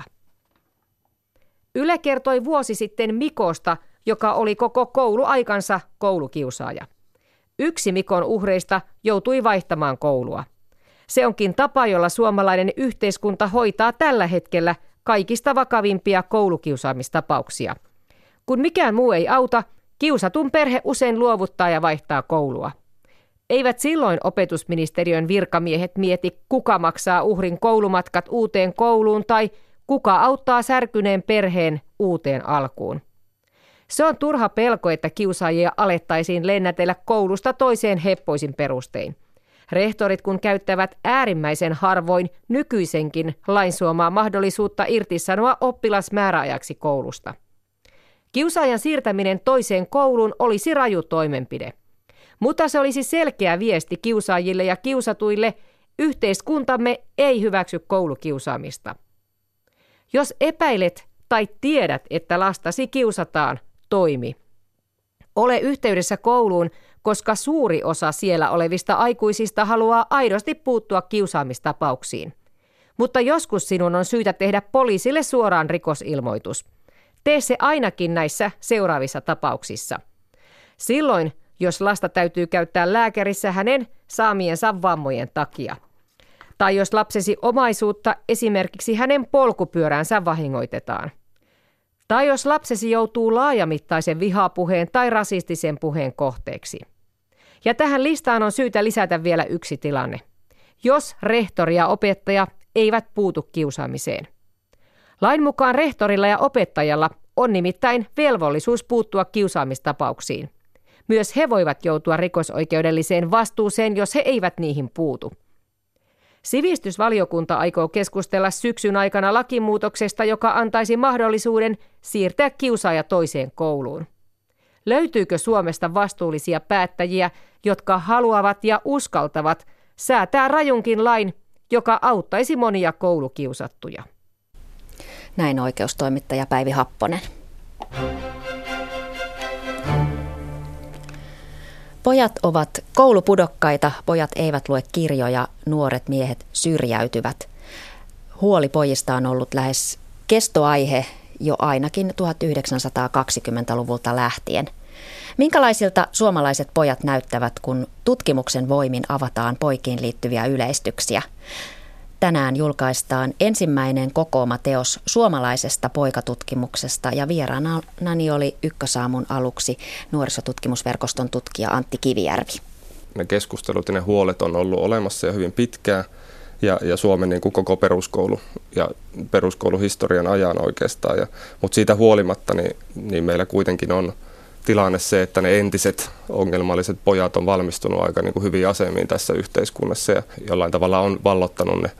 Yle kertoi vuosi sitten Mikosta, joka oli koko kouluaikansa koulukiusaaja. Yksi Mikon uhreista joutui vaihtamaan koulua. Se onkin tapa, jolla suomalainen yhteiskunta hoitaa tällä hetkellä kaikista vakavimpia koulukiusaamistapauksia. Kun mikään muu ei auta, kiusatun perhe usein luovuttaa ja vaihtaa koulua. Eivät silloin opetusministeriön virkamiehet mieti, kuka maksaa uhrin koulumatkat uuteen kouluun tai kuka auttaa särkyneen perheen uuteen alkuun. Se on turha pelko, että kiusaajia alettaisiin lennätellä koulusta toiseen heppoisin perustein. Rehtorit kun käyttävät äärimmäisen harvoin nykyisenkin lain suomaa mahdollisuutta irtisanoa oppilas määräajaksi koulusta. Kiusaajan siirtäminen toiseen kouluun olisi raju toimenpide. Mutta se olisi selkeä viesti kiusaajille ja kiusatuille, yhteiskuntamme ei hyväksy koulukiusaamista. Jos epäilet tai tiedät, että lastasi kiusataan, toimi. Ole yhteydessä kouluun koska suuri osa siellä olevista aikuisista haluaa aidosti puuttua kiusaamistapauksiin. Mutta joskus sinun on syytä tehdä poliisille suoraan rikosilmoitus. Tee se ainakin näissä seuraavissa tapauksissa. Silloin, jos lasta täytyy käyttää lääkärissä hänen saamiensa vammojen takia. Tai jos lapsesi omaisuutta, esimerkiksi hänen polkupyöräänsä vahingoitetaan. Tai jos lapsesi joutuu laajamittaisen vihapuheen tai rasistisen puheen kohteeksi. Ja tähän listaan on syytä lisätä vielä yksi tilanne. Jos rehtori ja opettaja eivät puutu kiusaamiseen. Lain mukaan rehtorilla ja opettajalla on nimittäin velvollisuus puuttua kiusaamistapauksiin. Myös he voivat joutua rikosoikeudelliseen vastuuseen, jos he eivät niihin puutu. Sivistysvaliokunta aikoo keskustella syksyn aikana lakimuutoksesta, joka antaisi mahdollisuuden siirtää kiusaaja toiseen kouluun. Löytyykö Suomesta vastuullisia päättäjiä, jotka haluavat ja uskaltavat säätää rajunkin lain, joka auttaisi monia koulukiusattuja? Näin oikeustoimittaja Päivi Happonen. Pojat ovat koulupudokkaita, pojat eivät lue kirjoja, nuoret miehet syrjäytyvät. Huoli pojista on ollut lähes kestoaihe jo ainakin tuhatyhdeksänsataakaksikymmentäluvulta lähtien. Minkälaisilta suomalaiset pojat näyttävät, kun tutkimuksen voimin avataan poikiin liittyviä yleistyksiä? Tänään julkaistaan ensimmäinen kokoama teos suomalaisesta poikatutkimuksesta ja vieraanani oli Ykkösaamun aluksi nuorisotutkimusverkoston tutkija Antti Kivijärvi. Ne keskustelut ja ne huolet on ollut olemassa jo hyvin pitkään ja, ja Suomen niin kuin koko peruskoulu ja peruskouluhistorian ajan oikeastaan. Ja, mutta siitä huolimatta niin, niin meillä kuitenkin on tilanne se, että ne entiset ongelmalliset pojat on valmistunut aika niin kuin hyviin asemiin tässä yhteiskunnassa ja jollain tavalla on vallottanut ne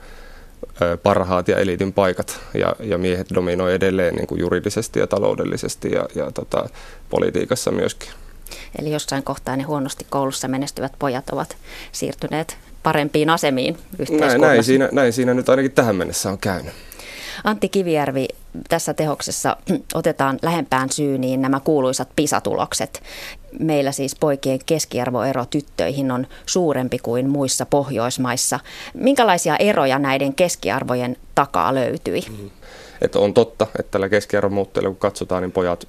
parhaat ja eliitin paikat ja, ja miehet dominoi edelleen niin kuin juridisesti ja taloudellisesti ja, ja tota, politiikassa myöskin. Eli jossain kohtaa ne huonosti koulussa menestyvät pojat ovat siirtyneet parempiin asemiin yhteiskunnassa. Näin, näin, siinä, näin siinä nyt ainakin tähän mennessä on käynyt. Antti Kivijärvi, tässä tehoksessa otetaan lähempään syyniin nämä kuuluisat PISA-tulokset. Meillä siis poikien keskiarvoero tyttöihin on suurempi kuin muissa Pohjoismaissa. Minkälaisia eroja näiden keskiarvojen takaa löytyi? Mm. Että on totta, että tällä keskiarvon muutteella kun katsotaan, niin pojat,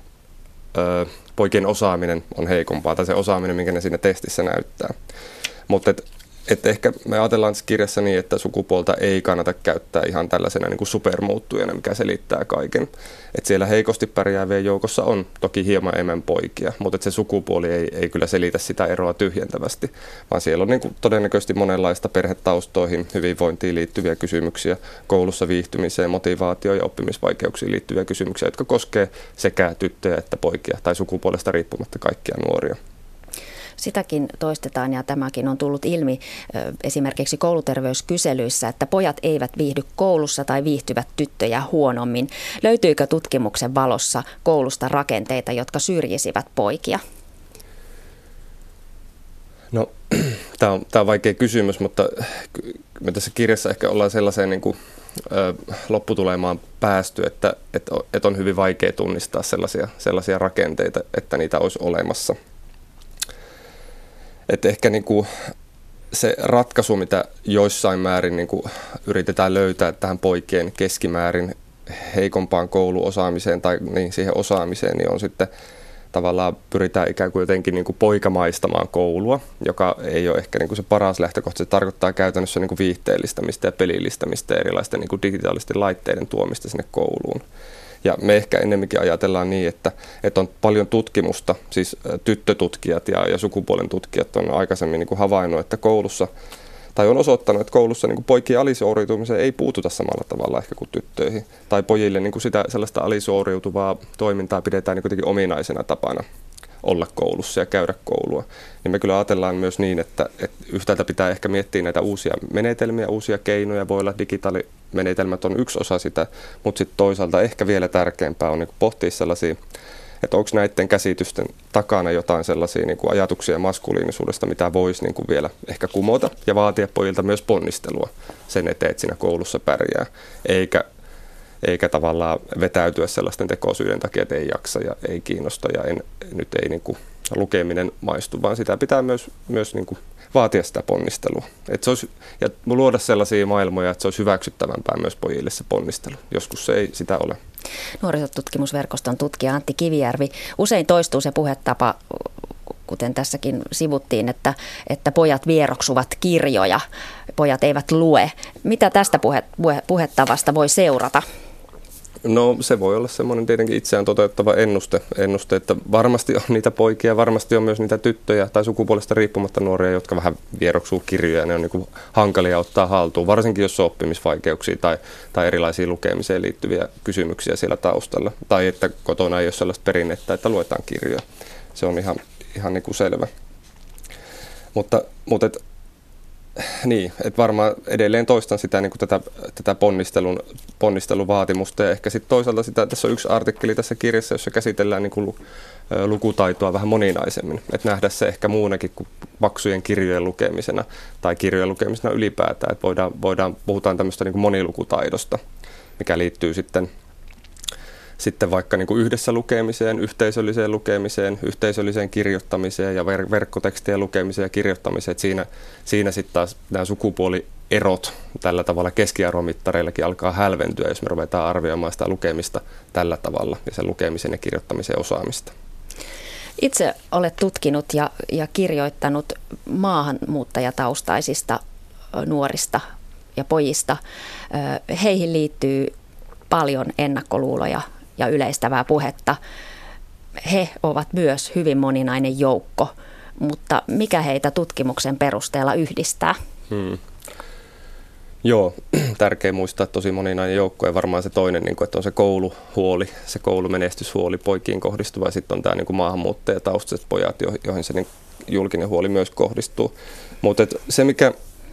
ö, poikien osaaminen on heikompaa, tai se osaaminen, minkä ne siinä testissä näyttää. Mutta Että ehkä me ajatellaan tässä kirjassa niin, että sukupuolta ei kannata käyttää ihan tällaisena niin kuin supermuuttujana, mikä selittää kaiken. Että siellä heikosti pärjäävien joukossa on toki hieman enemmän poikia, mutta se sukupuoli ei, ei kyllä selitä sitä eroa tyhjentävästi, vaan siellä on niin kuin todennäköisesti monenlaista perhetaustoihin, hyvinvointiin liittyviä kysymyksiä, koulussa viihtymiseen, motivaatioon ja oppimisvaikeuksiin liittyviä kysymyksiä, jotka koskee sekä tyttöjä että poikia tai sukupuolesta riippumatta kaikkia nuoria. Sitäkin toistetaan ja tämäkin on tullut ilmi esimerkiksi kouluterveyskyselyissä, että pojat eivät viihdy koulussa tai viihtyvät tyttöjä huonommin. Löytyykö tutkimuksen valossa koulusta rakenteita, jotka syrjisivät poikia? No, tämä on, tämä on vaikea kysymys, mutta me tässä kirjassa ehkä ollaan sellaiseen niin kuin, ö, lopputulemaan päästy, että, että, että on hyvin vaikea tunnistaa sellaisia, sellaisia rakenteita, että niitä olisi olemassa. Että ehkä niin kuin se ratkaisu, mitä joissain määrin niin kuin yritetään löytää tähän poikien keskimäärin heikompaan kouluosaamiseen tai niin siihen osaamiseen, niin on sitten tavallaan pyritään ikään kuin jotenkin niin kuin poikamaistamaan koulua, joka ei ole ehkä niin kuin se paras lähtökohta. Se tarkoittaa käytännössä niin kuin viihteellistämistä ja pelillistämistä ja erilaisten niin kuin digitaalisten laitteiden tuomista sinne kouluun. Ja me ehkä ennemminkin ajatellaan niin, että, että on paljon tutkimusta, siis tyttötutkijat ja, ja sukupuolen tutkijat on aikaisemmin niin kuin havainnut, että koulussa, tai on osoittanut, että koulussa niin kuin poikien alisuoriutumiseen ei puututa samalla tavalla ehkä kuin tyttöihin. Tai pojille niin kuin sitä sellaista alisuoriutuvaa toimintaa pidetään niin kuitenkin ominaisena tapana olla koulussa ja käydä koulua. Niin me kyllä ajatellaan myös niin, että, että yhtäältä pitää ehkä miettiä näitä uusia menetelmiä, uusia keinoja. Voi olla digitaalimenetelmät on yksi osa sitä, mutta sitten toisaalta ehkä vielä tärkeämpää on niin kuin pohtia sellaisia, että onko näiden käsitysten takana jotain sellaisia niin kuin ajatuksia maskuliinisuudesta, mitä voisi niin kuin vielä ehkä kumota ja vaatia pojilta myös ponnistelua sen eteen, että siinä koulussa pärjää, eikä eikä tavallaan vetäytyä sellaisten tekosyiden takia, että ei jaksa ja ei kiinnosta ja en, nyt ei niin kuin lukeminen maistu, vaan sitä pitää myös, myös niin kuin vaatia sitä ponnistelua. Että se olisi, ja luoda sellaisia maailmoja, että se olisi hyväksyttävämpää myös pojille se ponnistelu. Joskus se ei sitä ole. Nuorisotutkimusverkoston tutkija Antti Kivijärvi. Usein toistuu se puhetapa, kuten tässäkin sivuttiin, että, että pojat vieroksuvat kirjoja, pojat eivät lue. Mitä tästä puhe, puhe, puhetavasta voi seurata? No se voi olla semmoinen tietenkin itseään toteuttava ennuste, ennuste, että varmasti on niitä poikia, varmasti on myös niitä tyttöjä tai sukupuolesta riippumatta nuoria, jotka vähän vieroksuu kirjoja ja ne on niin kuin hankalia ottaa haltuun, varsinkin jos on oppimisvaikeuksia tai, tai erilaisia lukemiseen liittyviä kysymyksiä siellä taustalla. Tai että kotona ei ole sellaista perinnettä, että luetaan kirjoja. Se on ihan, ihan niin kuin selvä. Mutta, mutta et, niin, että varmaan edelleen toistan sitä, niin kuin tätä, tätä ponnistelun, ponnistelun vaatimusta ja ehkä sitten toisaalta sitä, tässä on yksi artikkeli tässä kirjassa, jossa käsitellään niin kuin lukutaitoa vähän moninaisemmin, että nähdä se ehkä muunakin kuin paksujen kirjojen lukemisena tai kirjojen lukemisena ylipäätään, että voidaan, voidaan, puhutaan tämmöistä niin kuin monilukutaidosta, mikä liittyy sitten Sitten vaikka niin kuin yhdessä lukemiseen, yhteisölliseen lukemiseen, yhteisölliseen kirjoittamiseen ja ver- verkkotekstien lukemiseen ja kirjoittamiseen. Että siinä, siinä sitten taas nämä sukupuolierot tällä tavalla keskiarvomittareillakin alkaa hälventyä, jos me ruvetaan arvioimaan sitä lukemista tällä tavalla ja sen lukemisen ja kirjoittamisen osaamista. Itse olet tutkinut ja, ja kirjoittanut maahanmuuttajataustaisista nuorista ja pojista. Heihin liittyy paljon ennakkoluuloja ja yleistävää puhetta. He ovat myös hyvin moninainen joukko, mutta mikä heitä tutkimuksen perusteella yhdistää? Hmm. Joo, tärkeä muistaa, tosi moninainen joukko ja varmaan se toinen, että on se kouluhuoli, se koulumenestyshuoli poikiin kohdistuva ja sitten on tämä maahanmuuttajataustaiset pojat, joihin se julkinen huoli myös kohdistuu. Mutta se, mikä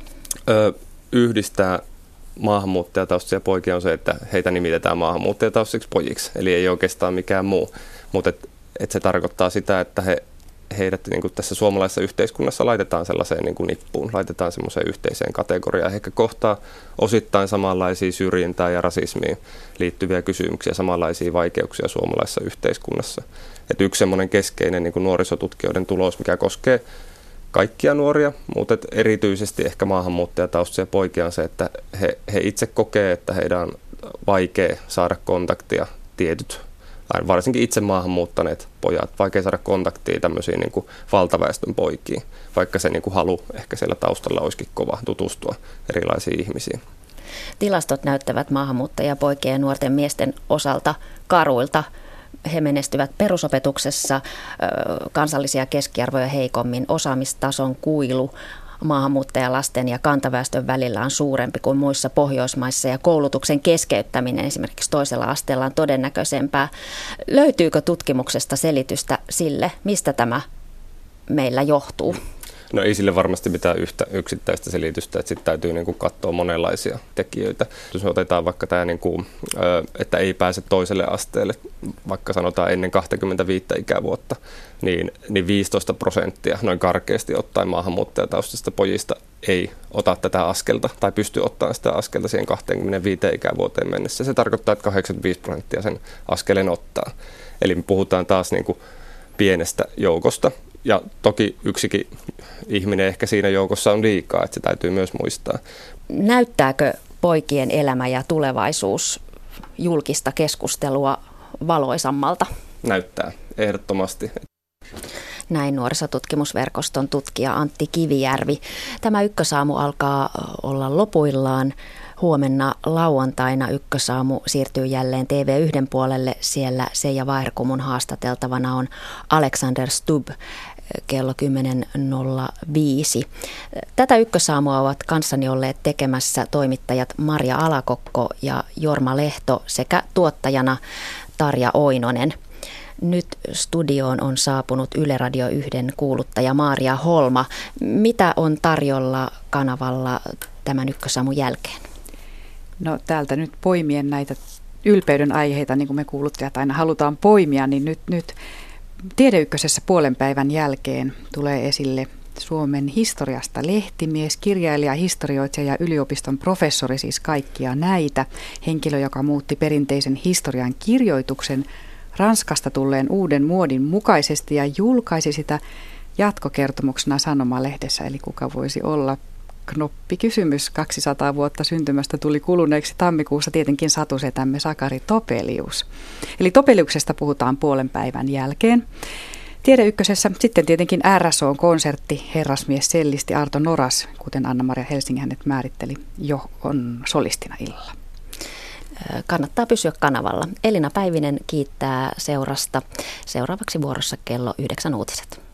ö, yhdistää maahanmuuttajataustaisia poikia on se, että heitä nimitetään maahanmuuttajataustaisiksi pojiksi, eli ei oikeastaan mikään muu, mutta et, et se tarkoittaa sitä, että he, heidät niin kuin tässä suomalaisessa yhteiskunnassa laitetaan sellaiseen niin kuin nippuun, laitetaan semmoiseen yhteiseen kategoriaan, he ehkä kohtaa osittain samanlaisia syrjintää ja rasismiin liittyviä kysymyksiä, samanlaisia vaikeuksia suomalaisessa yhteiskunnassa. Et yksi semmoinen keskeinen niin kuin nuorisotutkijoiden tulos, mikä koskee kaikkia nuoria, mutta erityisesti ehkä maahanmuuttajataustaisia poikia on se, että he, he itse kokee, että heidän on vaikea saada kontaktia tietyt, varsinkin itse maahanmuuttaneet pojat, vaikea saada kontaktia tämmöisiin niin kuin valtaväestön poikiin, vaikka se niin kuin halu ehkä siellä taustalla olisikin kova tutustua erilaisiin ihmisiin. Tilastot näyttävät maahanmuuttajapoikien ja nuorten miesten osalta karuilta. He menestyvät perusopetuksessa, kansallisia keskiarvoja heikommin, osaamistason kuilu maahanmuuttajalasten ja kantaväestön välillä on suurempi kuin muissa Pohjoismaissa ja koulutuksen keskeyttäminen esimerkiksi toisella asteella on todennäköisempää. Löytyykö tutkimuksesta selitystä sille, mistä tämä meillä johtuu? No ei sille varmasti mitään yhtä yksittäistä selitystä, että sitten täytyy niin kuin katsoa monenlaisia tekijöitä. Jos me otetaan vaikka tämä, niin kuin, että ei pääse toiselle asteelle, vaikka sanotaan ennen kaksikymmentäviisi ikävuotta, niin, niin viisitoista prosenttia noin karkeasti ottaen maahanmuuttajataustaisista pojista ei ota tätä askelta tai pysty ottamaan sitä askelta siihen kaksikymmentäviisi ikävuoteen mennessä. Se tarkoittaa, että kahdeksankymmentäviisi prosenttia sen askeleen ottaa. Eli me puhutaan taas niin kuin pienestä joukosta. Ja toki yksikin ihminen ehkä siinä joukossa on liikaa, että se täytyy myös muistaa. Näyttääkö poikien elämä ja tulevaisuus julkista keskustelua valoisammalta? Näyttää, ehdottomasti. Näin nuorisotutkimusverkoston tutkija Antti Kivijärvi. Tämä Ykkösaamu alkaa olla lopuillaan. Huomenna lauantaina Ykkösaamu siirtyy jälleen T V yksi puolelle. Siellä Seija Vaherkumun haastateltavana on Alexander Stubb kello kymmenen nolla viisi. Tätä Ykkösaamua ovat kanssani olleet tekemässä toimittajat Marja Alakokko ja Jorma Lehto sekä tuottajana Tarja Oinonen. Nyt studioon on saapunut Yle Radio yhden kuuluttaja Maaria Holma. Mitä on tarjolla kanavalla tämän Ykkösaamun jälkeen? No täältä nyt poimien näitä ylpeyden aiheita, niin kuin me kuuluttajat aina halutaan poimia, niin nyt, nyt Tiedeykkösessä puolen päivän jälkeen tulee esille Suomen historiasta lehtimies, kirjailija, historioitsija ja yliopiston professori, siis kaikkia näitä. Henkilö, joka muutti perinteisen historian kirjoituksen Ranskasta tulleen uuden muodin mukaisesti ja julkaisi sitä jatkokertomuksena Sanomalehdessä, eli kuka voisi olla. Knoppikysymys kaksisataa vuotta syntymästä tuli kuluneeksi tammikuussa tietenkin satusetämme Sakari Topelius. Eli Topeliuksesta puhutaan puolen päivän jälkeen. Tiede Ykkösessä sitten tietenkin R S O-konsertti, herrasmies sellisti Arto Noras, kuten Anna-Maria Helsingin hänet määritteli, jo on solistina illalla. Kannattaa pysyä kanavalla. Elina Päivinen kiittää seurasta. Seuraavaksi vuorossa kello yhdeksän uutiset.